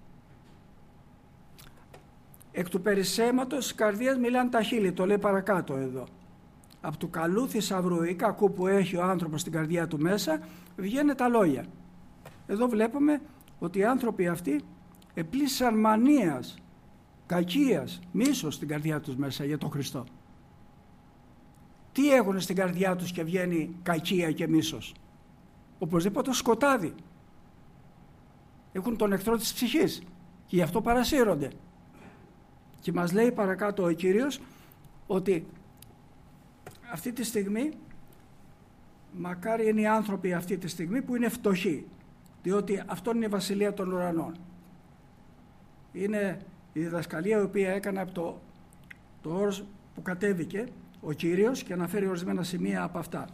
Εκ του περισσέματος της καρδίας μιλάνε τα χείλη, το λέει παρακάτω εδώ. Από του καλού θησαυρού ή κακού που έχει ο άνθρωπος στην καρδιά του μέσα, βγαίνουν τα λόγια. Εδώ βλέπουμε ότι οι άνθρωποι αυτοί επλήσαν μανίας, κακίας, μίσος στην καρδιά τους μέσα για τον Χριστό. Τι έχουν στην καρδιά τους και βγαίνει κακία και μίσος? Οπωσδήποτε σκοτάδι. Έχουν τον εχθρό της ψυχής και γι' αυτό παρασύρονται. Και μας λέει παρακάτω ο Κύριος ότι αυτή τη στιγμή, μακάρι είναι οι άνθρωποι αυτή τη στιγμή που είναι φτωχοί, διότι αυτό είναι η βασιλεία των ουρανών. Είναι η διδασκαλία η οποία έκανε από το, το όρος που κατέβηκε ο Κύριος και αναφέρει ορισμένα σημεία από αυτά.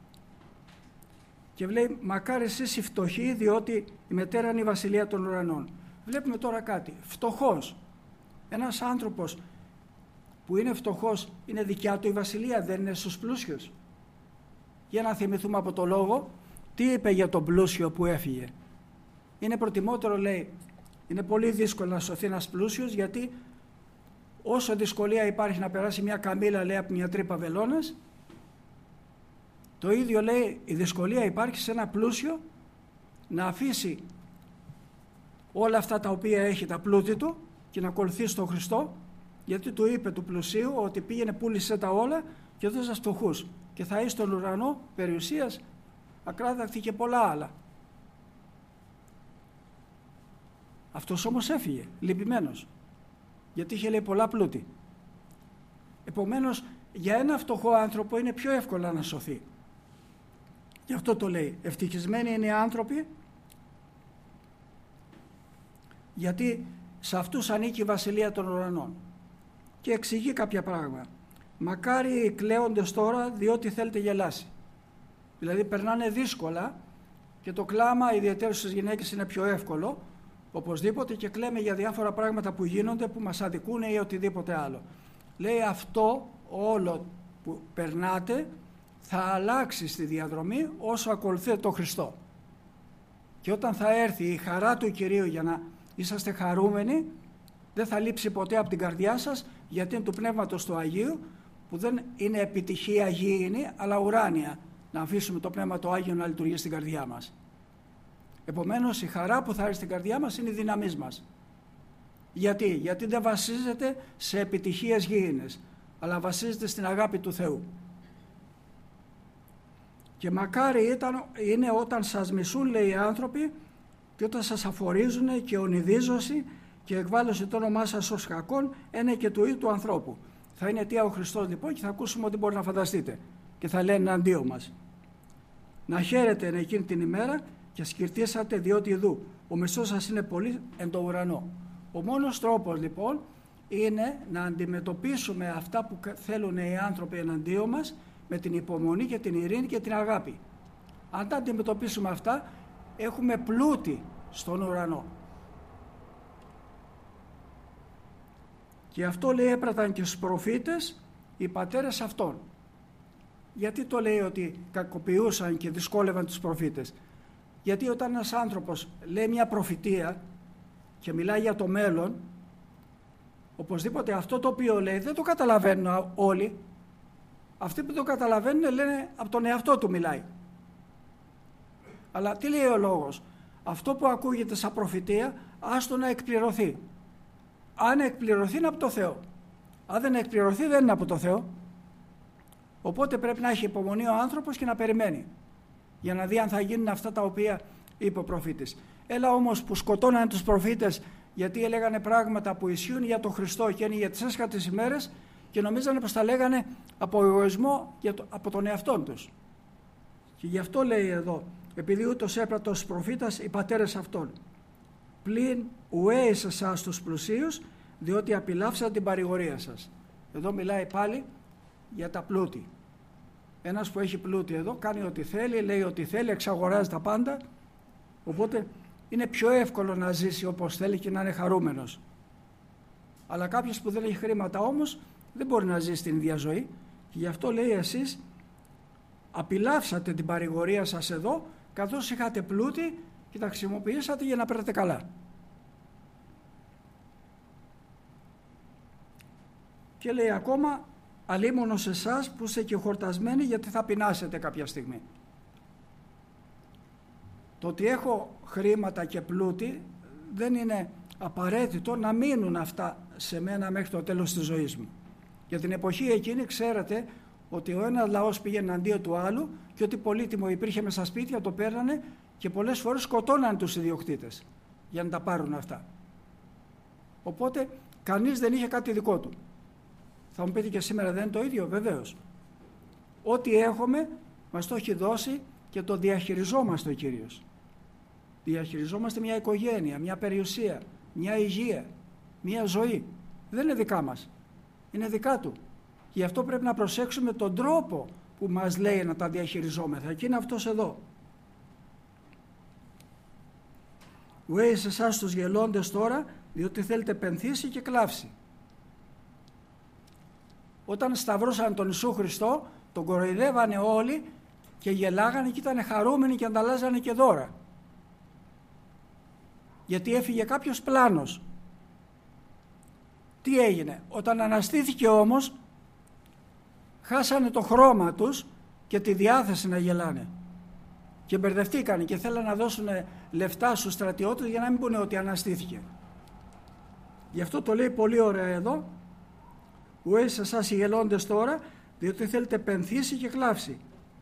Και λέει, μακάρι εσείς οι φτωχοί, διότι η μετέρα είναι η βασιλεία των ουρανών. Βλέπουμε τώρα κάτι, φτωχός. Ένας άνθρωπος που είναι φτωχός, είναι δικιά του η βασιλεία, δεν είναι στους πλούσιους. Για να θυμηθούμε από το λόγο, τι είπε για τον πλούσιο που έφυγε. Είναι προτιμότερο, λέει, είναι πολύ δύσκολο να σωθεί ένας πλούσιος, γιατί όσο δυσκολία υπάρχει να περάσει μια καμήλα, λέει, από μια τρύπα βελόνας, το ίδιο, λέει, η δυσκολία υπάρχει σε ένα πλούσιο να αφήσει όλα αυτά τα οποία έχει, τα πλούτη του, και να ακολουθήσει τον Χριστό, γιατί του είπε του πλουσίου ότι πήγαινε, πούλησε τα όλα και δώσε στους φτωχούς και θα είσαι στον ουρανό περιουσίας ακράδαντη και πολλά άλλα. Αυτός όμως έφυγε λυπημένος, γιατί είχε, λέει, πολλά πλούτη. Επομένως, για ένα φτωχό άνθρωπο είναι πιο εύκολα να σωθεί. Γι' αυτό το λέει, ευτυχισμένοι είναι οι άνθρωποι, γιατί σε αυτούς ανήκει η βασιλεία των ουρανών. Και εξηγεί κάποια πράγματα. Μακάρι οι κλαίοντες τώρα, διότι θέλετε γελάσει. Δηλαδή περνάνε δύσκολα και το κλάμα ιδιαίτερα στις γυναίκες είναι πιο εύκολο, οπωσδήποτε, και κλαίμε για διάφορα πράγματα που γίνονται, που μας αδικούν ή οτιδήποτε άλλο. Λέει, αυτό όλο που περνάτε θα αλλάξει στη διαδρομή όσο ακολουθείτε τον Χριστό. Και όταν θα έρθει η χαρά του Κυρίου για να είσαστε χαρούμενοι, δεν θα λείψει ποτέ από την καρδιά σας, γιατί είναι του Πνεύματος του Αγίου, που δεν είναι επιτυχία γήινη, αλλά ουράνια, να αφήσουμε το Πνεύμα του Άγιο να λειτουργεί στην καρδιά μας. Επομένως, η χαρά που θα έρθει στην καρδιά μας είναι η δύναμή μας. Γιατί? Γιατί δεν βασίζεται σε επιτυχίες γήινες, αλλά βασίζεται στην αγάπη του Θεού. Και μακάρι ήταν, είναι όταν σας μισούν, λέει, οι άνθρωποι, και όταν σας αφορίζουν και ονειδίζωση και εκβάλλωση το όνομά σας ως κακόν, είναι και του ίδιου του ανθρώπου. Θα είναι αιτία ο Χριστός, λοιπόν, και θα ακούσουμε ό,τι μπορεί να φανταστείτε. Και θα λένε εναντίον μας. Να χαίρετε εν εκείνη την ημέρα και σκυρτήσατε, διότι ειδού ο μισθός σας είναι πολύ εν το ουρανό. Ο μόνος τρόπος, λοιπόν, είναι να αντιμετωπίσουμε αυτά που θέλουν οι άνθρωποι εναντίον μας με την υπομονή και την ειρήνη και την αγάπη. Αν τα αντιμετωπίσουμε αυτά, έχουμε πλούτη στον ουρανό. Και αυτό, λέει, έπραταν και στους προφήτες οι πατέρες αυτών. Γιατί το λέει ότι κακοποιούσαν και δυσκόλευαν τους προφήτες? Γιατί όταν ένας άνθρωπος λέει μια προφητεία και μιλάει για το μέλλον, οπωσδήποτε αυτό το οποίο λέει δεν το καταλαβαίνουν όλοι. Αυτοί που το καταλαβαίνουν λένε από τον εαυτό του μιλάει. Αλλά τι λέει ο λόγος? Αυτό που ακούγεται σαν προφητεία, άστο να εκπληρωθεί. Αν εκπληρωθεί είναι από το Θεό. Αν δεν εκπληρωθεί δεν είναι από το Θεό. Οπότε πρέπει να έχει υπομονή ο άνθρωπος και να περιμένει, για να δει αν θα γίνουν αυτά τα οποία είπε ο προφήτης. Έλα όμως που σκοτώνανε τους προφήτες, γιατί έλεγανε πράγματα που ισχύουν για τον Χριστό και είναι για τις έσχατες ημέρες, και νομίζανε πως τα λέγανε από εγωισμό για το, από τον εαυτό τους. Και γι' αυτό λέει εδώ, επειδή ούτως έπρατος προφήτας οι πατέρες αυτών. Πλην ουέ εις εσάς τους πλουσίους, διότι απειλάψατε την παρηγορία σας. Εδώ μιλάει πάλι για τα πλούτη. Ένας που έχει πλούτη εδώ κάνει ό,τι θέλει, λέει ό,τι θέλει, εξαγοράζει τα πάντα, οπότε είναι πιο εύκολο να ζήσει όπως θέλει και να είναι χαρούμενος. Αλλά κάποιος που δεν έχει χρήματα όμως δεν μπορεί να ζήσει την ίδια ζωή, και γι' αυτό λέει, εσείς απειλάψατε την παρηγορία σας εδώ, καθώς είχατε πλούτη και τα χρησιμοποιήσατε για να παίρνετε καλά. Και λέει ακόμα, αλίμονο σε εσάς που είστε και χορτασμένοι, γιατί θα πεινάσετε κάποια στιγμή. Το ότι έχω χρήματα και πλούτη δεν είναι απαραίτητο να μείνουν αυτά σε μένα μέχρι το τέλος της ζωής μου. Για την εποχή εκείνη ξέρετε ότι ο ένας λαός πήγαινε αντίον του άλλου και ότι πολύτιμο υπήρχε μέσα στα σπίτια το παίρνανε και πολλές φορές σκοτώναν τους ιδιοκτήτες για να τα πάρουν αυτά. Οπότε κανείς δεν είχε κάτι δικό του. Θα μου πείτε και σήμερα δεν είναι το ίδιο? Βεβαίως. Ό,τι έχουμε μας το έχει δώσει και το διαχειριζόμαστε ο Κύριος. Διαχειριζόμαστε μια οικογένεια, μια περιουσία, μια υγεία, μια ζωή. Δεν είναι δικά μας, είναι δικά Του. Γι' αυτό πρέπει να προσέξουμε τον τρόπο που μας λέει να τα διαχειριζόμεθα. Και είναι αυτός εδώ. Ουέ σε εσάς τους γελώντες τώρα, διότι θέλετε πενθήσει και κλάψει. Όταν σταυρώσαν τον Ιησού Χριστό, τον κοροϊδεύανε όλοι και γελάγανε και ήταν χαρούμενοι και ανταλλάζανε και δώρα. Γιατί έφυγε κάποιος πλάνος. Τι έγινε? Όταν αναστήθηκε όμως, χάσανε το χρώμα τους και τη διάθεση να γελάνε. Και μπερδευτήκανε και θέλανε να δώσουν λεφτά στους στρατιώτες για να μην πούνε ότι αναστήθηκε. Γι' αυτό το λέει πολύ ωραία εδώ. Ουέ σε εσάς οι γελώντες τώρα, διότι θέλετε πενθήσει και κλάψει.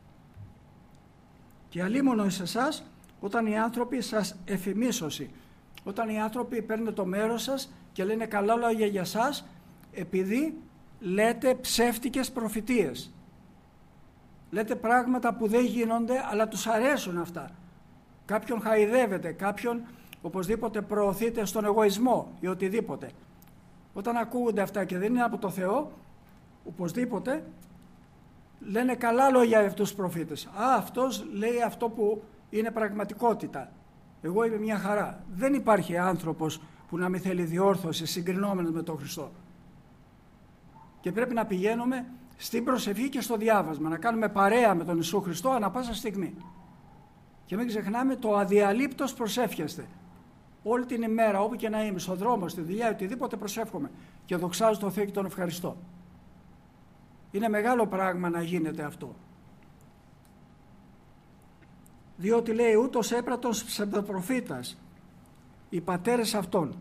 Και αλίμονο εις εσάς όταν οι άνθρωποι σας εφημίσωση. Όταν οι άνθρωποι παίρνουν το μέρος σας και λένε καλά λόγια για σας, επειδή λέτε ψεύτικες προφητείες. Λέτε πράγματα που δεν γίνονται, αλλά τους αρέσουν αυτά. Κάποιον χαϊδεύετε, κάποιον οπωσδήποτε προωθείτε στον εγωισμό ή οτιδήποτε. Όταν ακούγονται αυτά και δεν είναι από το Θεό, οπωσδήποτε λένε καλά λόγια για αυτούς τους προφήτες. Α, αυτός λέει αυτό που είναι πραγματικότητα. Εγώ είμαι μια χαρά. Δεν υπάρχει άνθρωπος που να μην θέλει διόρθωση συγκρινόμενος με τον Χριστό. Και πρέπει να πηγαίνουμε στην προσευχή και στο διάβασμα, να κάνουμε παρέα με τον Ιησού Χριστό ανά πάσα στιγμή. Και μην ξεχνάμε το αδιαλείπτως προσεύχεστε. Όλη την ημέρα, όπου και να είμαι, στον δρόμο, στη δουλειά, οτιδήποτε προσεύχομαι και δοξάζω τον Θεό και τον ευχαριστώ. Είναι μεγάλο πράγμα να γίνεται αυτό. Διότι λέει ούτως έπρατος ψευδοπροφήτας, οι πατέρες αυτών.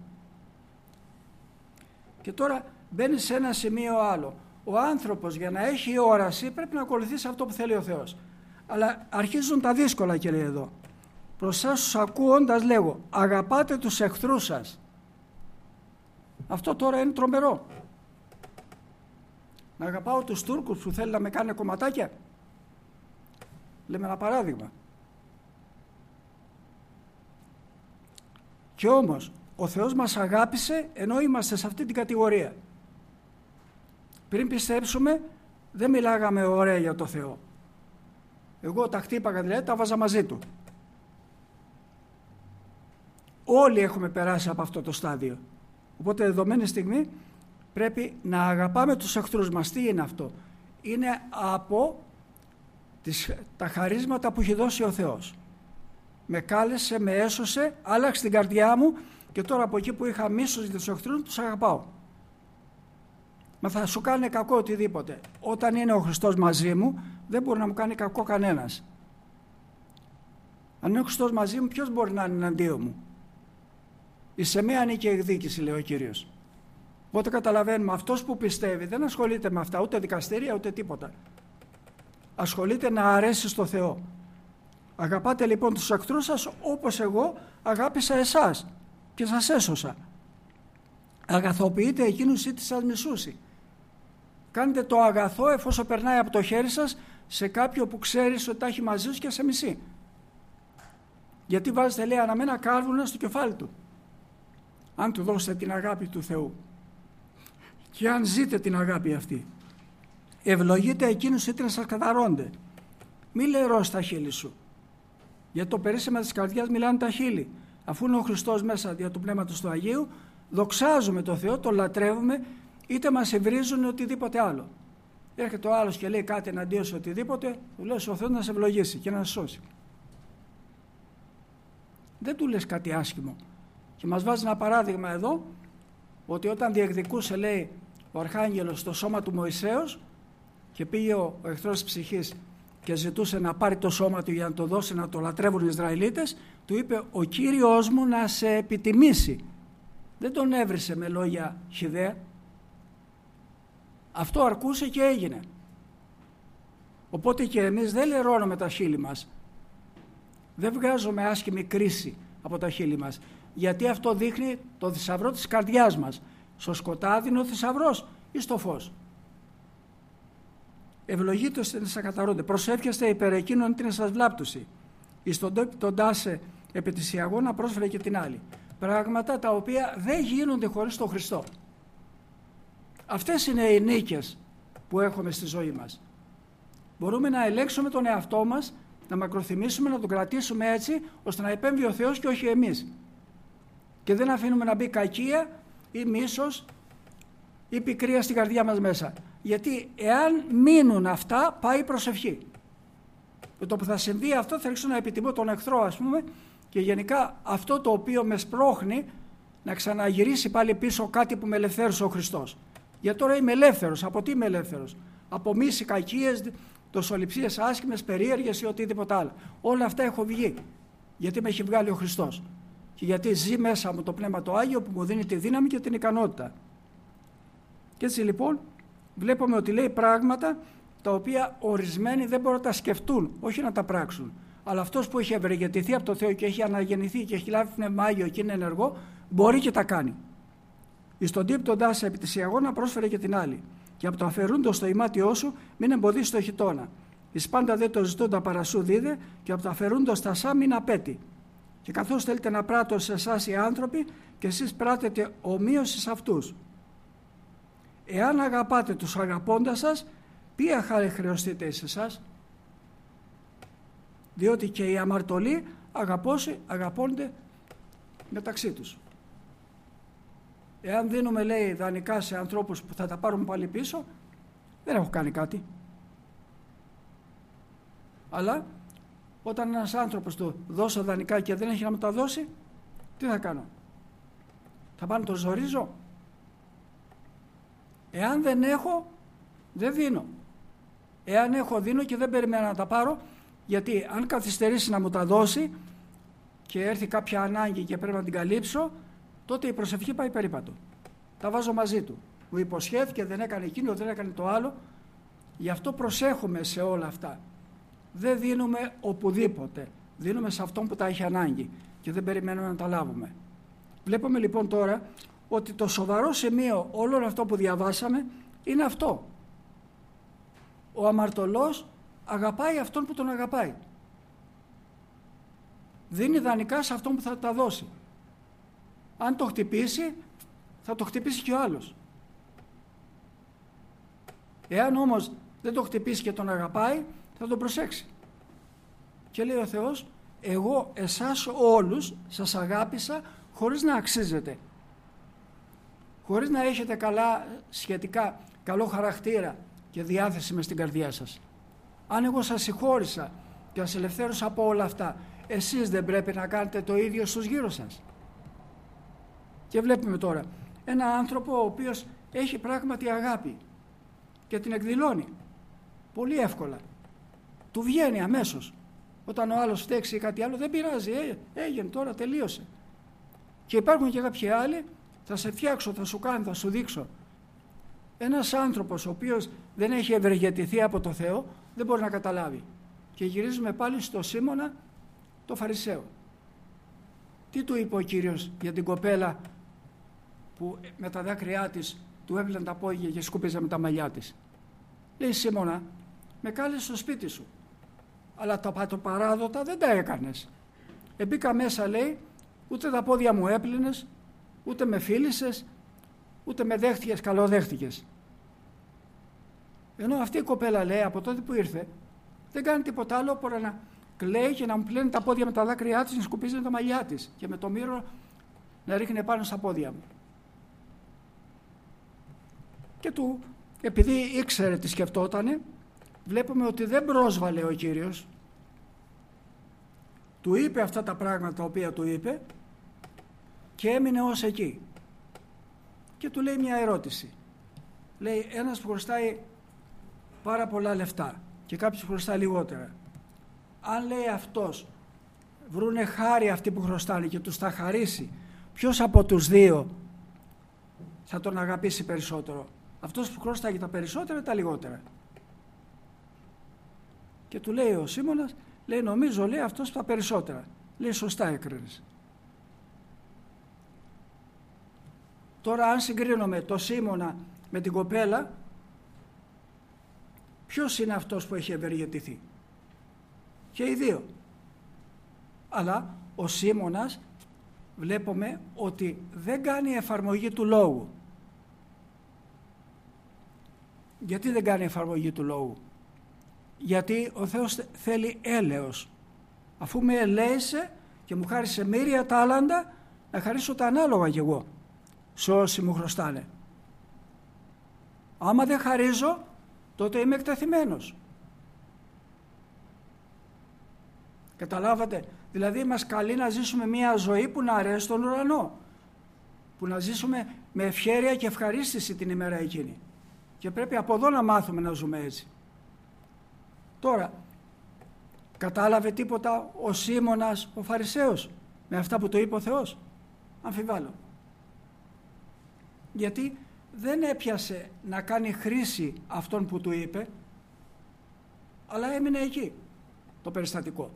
Και τώρα μπαίνει σε ένα σημείο άλλο. Ο άνθρωπος για να έχει όραση πρέπει να ακολουθήσει αυτό που θέλει ο Θεός. Αλλά αρχίζουν τα δύσκολα και λέει εδώ. Προς εσάς τους ακούοντας λέγω, αγαπάτε τους εχθρούς σας. Αυτό τώρα είναι τρομερό. Να αγαπάω τους Τούρκους που θέλουν να με κάνουν κομματάκια. Λέμε ένα παράδειγμα. Και όμως ο Θεός μας αγάπησε ενώ είμαστε σε αυτή την κατηγορία. Πριν πιστέψουμε δεν μιλάγαμε ωραία για το Θεό. Εγώ τα χτύπαγα δηλαδή, τα βάζα μαζί του. Όλοι έχουμε περάσει από αυτό το στάδιο. Οπότε δεδομένη στιγμή πρέπει να αγαπάμε τους εχθρούς μας. Τι είναι αυτό? Είναι από τις, τα χαρίσματα που έχει δώσει ο Θεός. Με κάλεσε, με έσωσε, άλλαξε την καρδιά μου και τώρα από εκεί που είχα μίσος για τους εχθρούς τους αγαπάω. Μα θα σου κάνει κακό οτιδήποτε. Όταν είναι ο Χριστός μαζί μου δεν μπορεί να μου κάνει κακό κανένας. Αν είναι ο Χριστός μαζί μου ποιος μπορεί να είναι εναντίον μου? Εις σε μία ανήκει η εκδίκηση, λέει ο Κύριος. Οπότε καταλαβαίνουμε, αυτός που πιστεύει δεν ασχολείται με αυτά, ούτε δικαστήρια ούτε τίποτα. Ασχολείται να αρέσει στο Θεό. Αγαπάτε λοιπόν τους εχθρούς σας όπως εγώ αγάπησα εσάς και σας έσωσα. Αγαθοποιείτε εκείνους ή σας μισούσει. Κάντε το αγαθό εφόσον περνάει από το χέρι σας σε κάποιο που ξέρεις ότι τα έχει μαζί σου και σε μισεί. Γιατί βάζετε λέει αναμένα κάρβουνα στο κεφάλι του. Αν του δώσετε την αγάπη του Θεού και αν ζείτε την αγάπη αυτή, ευλογείτε εκείνους είτε να σας καταρρώνται. Μη λερώσει τα χείλη σου. Για το περίσσεμα της καρδιάς μιλάνε τα χείλη. Αφού είναι ο Χριστός μέσα δια του Πνεύματος του Αγίου, δοξάζουμε τον Θεό, τον λατρεύουμε, είτε μας ευρίζουν οτιδήποτε άλλο. Έρχεται ο άλλος και λέει κάτι εναντίον σε οτιδήποτε, του λες ο Θεός να σε ευλογήσει και να σε σώσει. Δεν του λες κάτι άσχημο. Και μας βάζει ένα παράδειγμα εδώ, ότι όταν διεκδικούσε, λέει, ο Αρχάγγελος στο σώμα του Μωυσέως και πήγε ο εχθρός της ψυχής και ζητούσε να πάρει το σώμα του για να το δώσει να το λατρεύουν οι Ισραηλίτες, του είπε ο Κύριος μου να σε επιτιμήσει. Δεν τον έβρισε με λόγια χυδαία. Αυτό αρκούσε και έγινε. Οπότε και εμείς δεν λερώνουμε τα χείλη μας. Δεν βγάζουμε άσχημη κρίση από τα χείλη μας. Γιατί αυτό δείχνει το θησαυρό της καρδιάς μας. Στο σκοτάδι είναι ο θησαυρός ή στο φως? ευλογήτως την σακαταρώντε, προσεύχεστε υπέρ εκείνων την σας βλάπτωση. Εις τον τάσε επί της ιαγώνα πρόσφερε και την άλλη. Πράγματα τα οποία δεν γίνονται χωρίς τον Χριστό. Αυτές είναι οι νίκες που έχουμε στη ζωή μας. Μπορούμε να ελέγξουμε τον εαυτό μας, να μακροθυμίσουμε, να τον κρατήσουμε έτσι, ώστε να επέμβει ο Θεός και όχι εμείς. Και δεν αφήνουμε να μπει κακία ή μίσος ή πικρία στην καρδιά μας μέσα. Γιατί εάν μείνουν αυτά, πάει η προσευχή. Με το που θα συμβεί αυτό θα ρίξω να επιτιμώ τον εχθρό, ας πούμε, και γενικά αυτό το οποίο με σπρώχνει να ξαναγυρίσει πάλι πίσω κάτι που με ελευθέρωσε ο Χριστός. Γιατί τώρα είμαι ελεύθερος. Από τι είμαι ελεύθερος? Από μίση, κακίες, δοσοληψίες άσχημες, περίεργες ή οτιδήποτε άλλο. Όλα αυτά έχω βγει. Γιατί με έχει βγάλει ο Χριστός. Και γιατί ζει μέσα μου το Πνεύμα το Άγιο που μου δίνει τη δύναμη και την ικανότητα. Και έτσι λοιπόν βλέπουμε ότι λέει πράγματα τα οποία ορισμένοι δεν μπορούν να τα σκεφτούν, όχι να τα πράξουν. Αλλά αυτός που έχει ευεργετηθεί από το Θεό και έχει αναγεννηθεί και έχει λάβει Πνεύμα Άγιο και είναι ενεργό, μπορεί και τα κάνει. Εις τον τύπτοντά σε επί της ιαγώνα πρόσφερε και την άλλη. Και από το αφαιρούντο στο ημάτιό σου μην εμποδίσει το χιτώνα. Εις πάντα δε το ζητώντα παρασού δίδε και από το αφαιρούντο στα σά μην απέτει. Και καθώς θέλετε να πράττω σε εσάς οι άνθρωποι και εσείς πράτετε ομοίως εις αυτούς. Εάν αγαπάτε τους αγαπώντας σας, ποια χάρη χρεωστείτε εις εσάς? Διότι και οι αμαρτωλοί αγαπώσει, αγαπώνται μεταξύ τους. Εάν δίνουμε, λέει, δανεικά σε ανθρώπους που θα τα πάρουμε πάλι πίσω, δεν έχω κάνει κάτι. Αλλά όταν ένας άνθρωπος του δώσω δανεικά και δεν έχει να μου τα δώσει, τι θα κάνω? Θα πάω να το ζορίζω? Εάν δεν έχω, δεν δίνω. Εάν έχω, δίνω και δεν περιμένω να τα πάρω, γιατί αν καθυστερήσει να μου τα δώσει και έρθει κάποια ανάγκη και πρέπει να την καλύψω, τότε η προσευχή πάει περίπατο. Τα βάζω μαζί του. Μου υποσχέθηκε, δεν έκανε εκείνο, δεν έκανε το άλλο. Γι' αυτό προσέχουμε σε όλα αυτά. Δεν δίνουμε οπουδήποτε. Δίνουμε σε αυτόν που τα έχει ανάγκη και δεν περιμένουμε να τα λάβουμε. Βλέπουμε λοιπόν τώρα ότι το σοβαρό σημείο όλων αυτό που διαβάσαμε είναι αυτό. Ο αμαρτωλός αγαπάει αυτόν που τον αγαπάει. Δίνει δανεικά σε αυτόν που θα τα δώσει. Αν το χτυπήσει, θα το χτυπήσει και ο άλλος. Εάν όμως δεν το χτυπήσει και τον αγαπάει, θα τον προσέξει. Και λέει ο Θεός, εγώ εσάς όλους σας αγάπησα χωρίς να αξίζετε. Χωρίς να έχετε καλά, σχετικά καλό χαρακτήρα και διάθεση μες στην καρδιά σας. Αν εγώ σας συγχώρησα και σας ελευθέρωσα από όλα αυτά, εσείς δεν πρέπει να κάνετε το ίδιο στους γύρω σας? Και βλέπουμε τώρα ένα άνθρωπο ο οποίος έχει πράγματι αγάπη και την εκδηλώνει πολύ εύκολα. Του βγαίνει αμέσως. Όταν ο άλλος φταίξει ή κάτι άλλο, δεν πειράζει, ε, έγινε τώρα, τελείωσε. Και υπάρχουν και κάποιοι άλλοι, θα σε φτιάξω, θα σου κάνω, θα σου δείξω. Ένας άνθρωπος ο οποίος δεν έχει ευεργετηθεί από το Θεό δεν μπορεί να καταλάβει. Και γυρίζουμε πάλι στο Σίμωνα το Φαρισαίο. Τι του είπε ο Κύριος για την κοπέλα που με τα δάκρυά της του έβλαινε τα πόδια και σκούπιζε με τα μαλλιά της? Λέει, Σίμωνα, με κάλεσε στο σπίτι σου, αλλά τα πατροπαράδοτα δεν τα έκανες. Εμπήκα μέσα, λέει, ούτε τα πόδια μου έπλυνες, ούτε με φίλησες, ούτε με δέχτηκες, καλό δέχτηκες. Ενώ αυτή η κοπέλα, λέει, από τότε που ήρθε, δεν κάνει τίποτα άλλο παρά να κλαίει και να μου πλένει τα πόδια με τα δάκρυά της, να σκουπίζει με τα μαλλιά της και με το μύρο να ρίχνει πάνω στα πόδια μου. Και του, επειδή ήξερε τι σκεφτότανε, βλέπουμε ότι δεν πρόσβαλε ο Κύριος. Του είπε αυτά τα πράγματα τα οποία του είπε και έμεινε ως εκεί. Και του λέει μια ερώτηση. Λέει, ένας που χρωστάει πάρα πολλά λεφτά και κάποιος που χρωστάει λιγότερα. Αν, λέει, αυτός βρούνε χάρη αυτοί που χρωστάνε και τους τα χαρίσει, ποιος από τους δύο θα τον αγαπήσει περισσότερο? Αυτός που χρωστάει τα περισσότερα ή τα λιγότερα? Και του λέει ο Σίμωνας, λέει, νομίζω, λέει, αυτός τα περισσότερα. Λέει, σωστά έκρινες. Τώρα αν συγκρίνουμε το Σίμωνα με την κοπέλα, ποιος είναι αυτός που έχει ευεργετηθεί? Και οι δύο. Αλλά ο Σίμωνας βλέπουμε ότι δεν κάνει εφαρμογή του λόγου. Γιατί δεν κάνει εφαρμογή του λόγου? Γιατί ο Θεός θέλει έλεος. Αφού με ελέησε και μου χάρισε μοίρια τάλαντα, να χαρίσω τα ανάλογα κι εγώ σε όσοι μου χρωστάνε. Άμα δεν χαρίζω, τότε είμαι εκτεθειμένος. Καταλάβατε? Δηλαδή μας καλεί να ζήσουμε μια ζωή που να αρέσει τον ουρανό. Που να ζήσουμε με ευχέρεια και ευχαρίστηση την ημέρα εκείνη. Και πρέπει από εδώ να μάθουμε να ζούμε έτσι. Τώρα, κατάλαβε τίποτα ο Σίμωνας ο Φαρισαίος με αυτά που το είπε ο Θεός? Αμφιβάλλω. Γιατί δεν έπιασε να κάνει χρήση αυτών που του είπε, αλλά έμεινε εκεί το περιστατικό.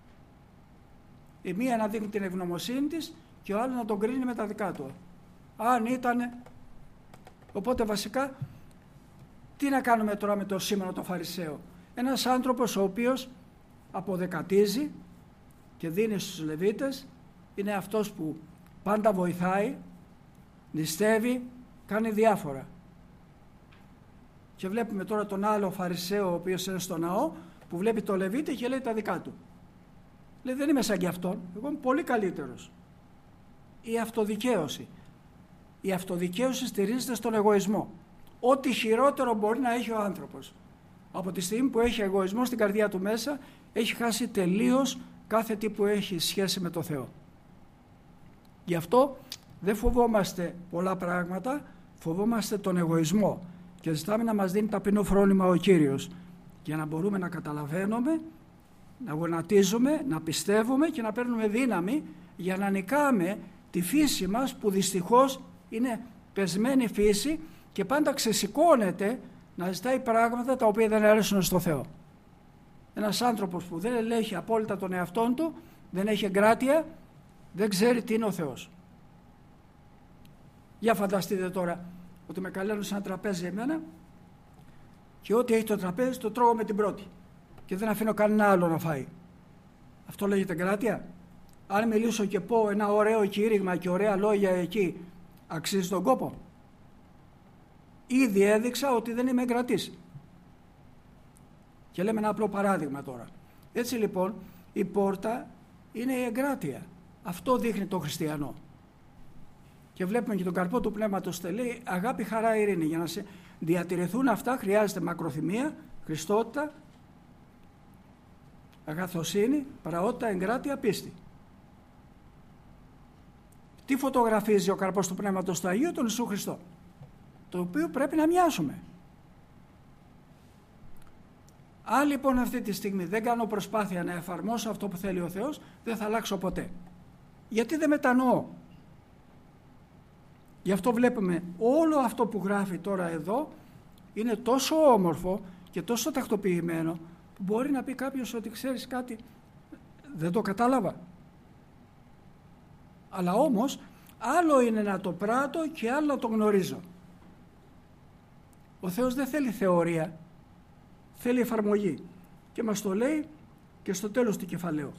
Η μία να δείχνει την ευγνωμοσύνη της και ο άλλος να τον κρίνει με τα δικά του. Αν ήτανε. Οπότε βασικά τι να κάνουμε τώρα με τον Σίμωνα τον Φαρισαίο? Ένας άνθρωπος ο οποίος αποδεκατίζει και δίνει στους Λεβίτες, είναι αυτός που πάντα βοηθάει, νηστεύει, κάνει διάφορα. Και βλέπουμε τώρα τον άλλο Φαρισαίο ο οποίος είναι στο ναό, που βλέπει το Λεβίτη και λέει τα δικά του. Λέει, δεν είμαι σαν κι αυτόν, εγώ είμαι πολύ καλύτερος. Η αυτοδικαίωση. Η αυτοδικαίωση στηρίζεται στον εγωισμό. Ό,τι χειρότερο μπορεί να έχει ο άνθρωπος. Από τη στιγμή που έχει εγωισμό στην καρδιά του μέσα, έχει χάσει τελείως κάθε τι που έχει σχέση με το Θεό. Γι' αυτό δεν φοβόμαστε πολλά πράγματα, φοβόμαστε τον εγωισμό και ζητάμε να μας δίνει ταπεινό φρόνημα ο Κύριος, για να μπορούμε να καταλαβαίνουμε, να γονατίζουμε, να πιστεύουμε και να παίρνουμε δύναμη για να νικάμε τη φύση μας, που δυστυχώς είναι πεσμένη φύση και πάντα ξεσηκώνεται να ζητάει πράγματα τα οποία δεν αρέσουν στο Θεό. Ένας άνθρωπος που δεν ελέγχει απόλυτα τον εαυτόν του, δεν έχει εγκράτεια, δεν ξέρει τι είναι ο Θεός. Για φανταστείτε τώρα ότι με καλένουν σε ένα τραπέζι εμένα και ό,τι έχει το τραπέζι το τρώγω με την πρώτη και δεν αφήνω κανένα άλλο να φάει. Αυτό λέγεται εγκράτεια? Αν μιλήσω και πω ένα ωραίο κήρυγμα και ωραία λόγια εκεί, αξίζει τον κόπο? Ήδη έδειξα ότι δεν είμαι εγκρατής. Και λέμε ένα απλό παράδειγμα τώρα. Έτσι λοιπόν η πόρτα είναι η εγκράτεια. Αυτό δείχνει το χριστιανό. Και βλέπουμε και τον καρπό του πνεύματος λέει αγάπη, χαρά, ειρήνη. Για να σε διατηρηθούν αυτά χρειάζεται μακροθυμία, χριστότητα, αγαθοσύνη, πραότητα, εγκράτεια, πίστη. Τι φωτογραφίζει ο καρπός του πνεύματος του Αγίου? Τον Ιησού Χριστό, το οποίο πρέπει να μοιάσουμε. Αν λοιπόν αυτή τη στιγμή δεν κάνω προσπάθεια να εφαρμόσω αυτό που θέλει ο Θεός, δεν θα αλλάξω ποτέ. Γιατί δεν μετανοώ. Γι' αυτό βλέπουμε όλο αυτό που γράφει τώρα εδώ είναι τόσο όμορφο και τόσο τακτοποιημένο που μπορεί να πει κάποιος ότι ξέρεις κάτι, δεν το κατάλαβα. Αλλά όμως άλλο είναι να το πράττω και άλλο να το γνωρίζω. Ο Θεός δεν θέλει θεωρία, θέλει εφαρμογή και μας το λέει και στο τέλος του κεφαλαίου.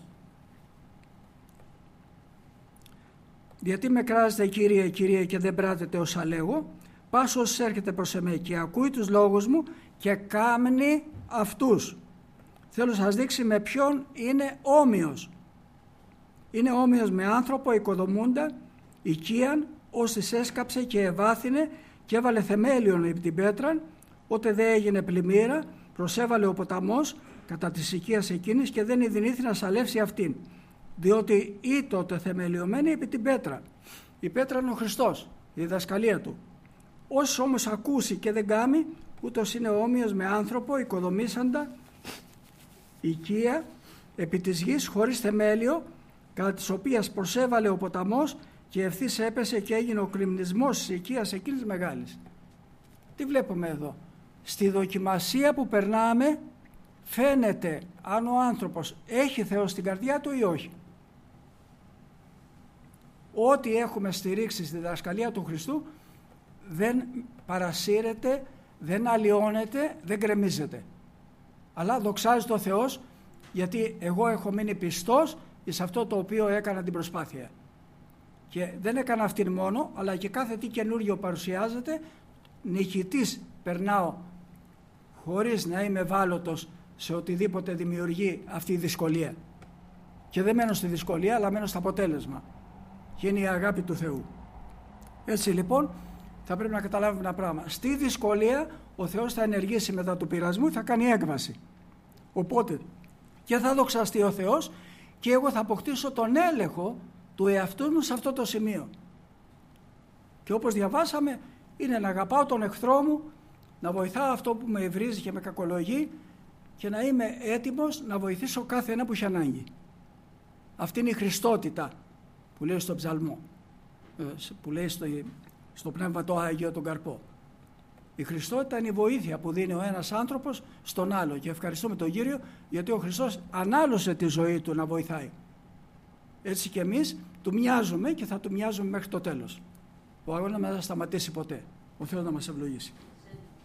Γιατί με κράζετε Κύριε, Κύριε και δεν πράτετε όσα λέγω? Πας όσους έρχεται προς εμέ και ακούει τους λόγους μου και κάμνει αυτούς. Θέλω να σας δείξει με ποιον είναι όμοιος. Είναι όμοιος με άνθρωπο οικοδομούντα, οικίαν, ως της έσκαψε και ευάθυνε και έβαλε θεμέλιον επί την πέτραν, ότε δεν έγινε πλημμύρα, προσέβαλε ο ποταμός κατά της οικίας εκείνης και δεν ειδηνήθη να σαλεύσει αυτήν. Διότι ή τότε θεμελιωμένη επί την πέτρα. Η πέτρα είναι ο Χριστός, η διδασκαλία του. Όσοι όμως ακούσει και δεν κάμει, ούτως είναι όμοιος με άνθρωπο οικοδομήσαντα οικία επί της γης χωρίς θεμέλιο, κατά της οποίας προσέβαλε ο ποταμός και ευθύς έπεσε και έγινε ο κρημνισμός της οικίας εκείνης μεγάλης. Τι βλέπουμε εδώ? Στη δοκιμασία που περνάμε φαίνεται αν ο άνθρωπος έχει Θεό στην καρδιά του ή όχι. Ό,τι έχουμε στηρίξει στη διδασκαλία του Χριστού δεν παρασύρεται, δεν αλλοιώνεται, δεν γκρεμίζεται. αλλά δοξάζεται ο Θεός, γιατί εγώ έχω μείνει πιστός σε αυτό το οποίο έκανα την προσπάθεια. Και δεν έκανα αυτήν μόνο, αλλά και κάθε τι καινούργιο παρουσιάζεται, νικητής περνάω, χωρίς να είμαι ευάλωτος σε οτιδήποτε δημιουργεί αυτή η δυσκολία. Και δεν μένω στη δυσκολία, αλλά μένω στο αποτέλεσμα. Και είναι η αγάπη του Θεού. Έτσι λοιπόν θα πρέπει να καταλάβουμε ένα πράγμα. Στη δυσκολία ο Θεός θα ενεργήσει μετά του πειρασμού, θα κάνει έκβαση. Οπότε και θα δοξαστεί ο Θεός και εγώ θα αποκτήσω τον έλεγχο του εαυτού μου σε αυτό το σημείο. Και όπως διαβάσαμε, είναι να αγαπάω τον εχθρό μου, να βοηθάω αυτό που με ευρίζει και με κακολογεί και να είμαι έτοιμος να βοηθήσω κάθε ένα που έχει ανάγκη. Αυτή είναι η Χριστότητα που λέει στον ψαλμό, που λέει στο, στο Πνεύμα το Άγιο τον Καρπό. Η Χριστότητα είναι η βοήθεια που δίνει ο ένας άνθρωπος στον άλλο και ευχαριστούμε τον Κύριο γιατί ο Χριστός ανάλωσε τη ζωή του να βοηθάει. Έτσι και εμείς του μοιάζουμε και θα του μοιάζουμε μέχρι το τέλος. Ο αγώνας δεν θα σταματήσει ποτέ. Ο Θεός να μας ευλογήσει.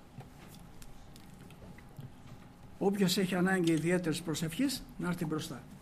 Όποιος έχει ανάγκη ιδιαίτερης προσευχής να έρθει μπροστά.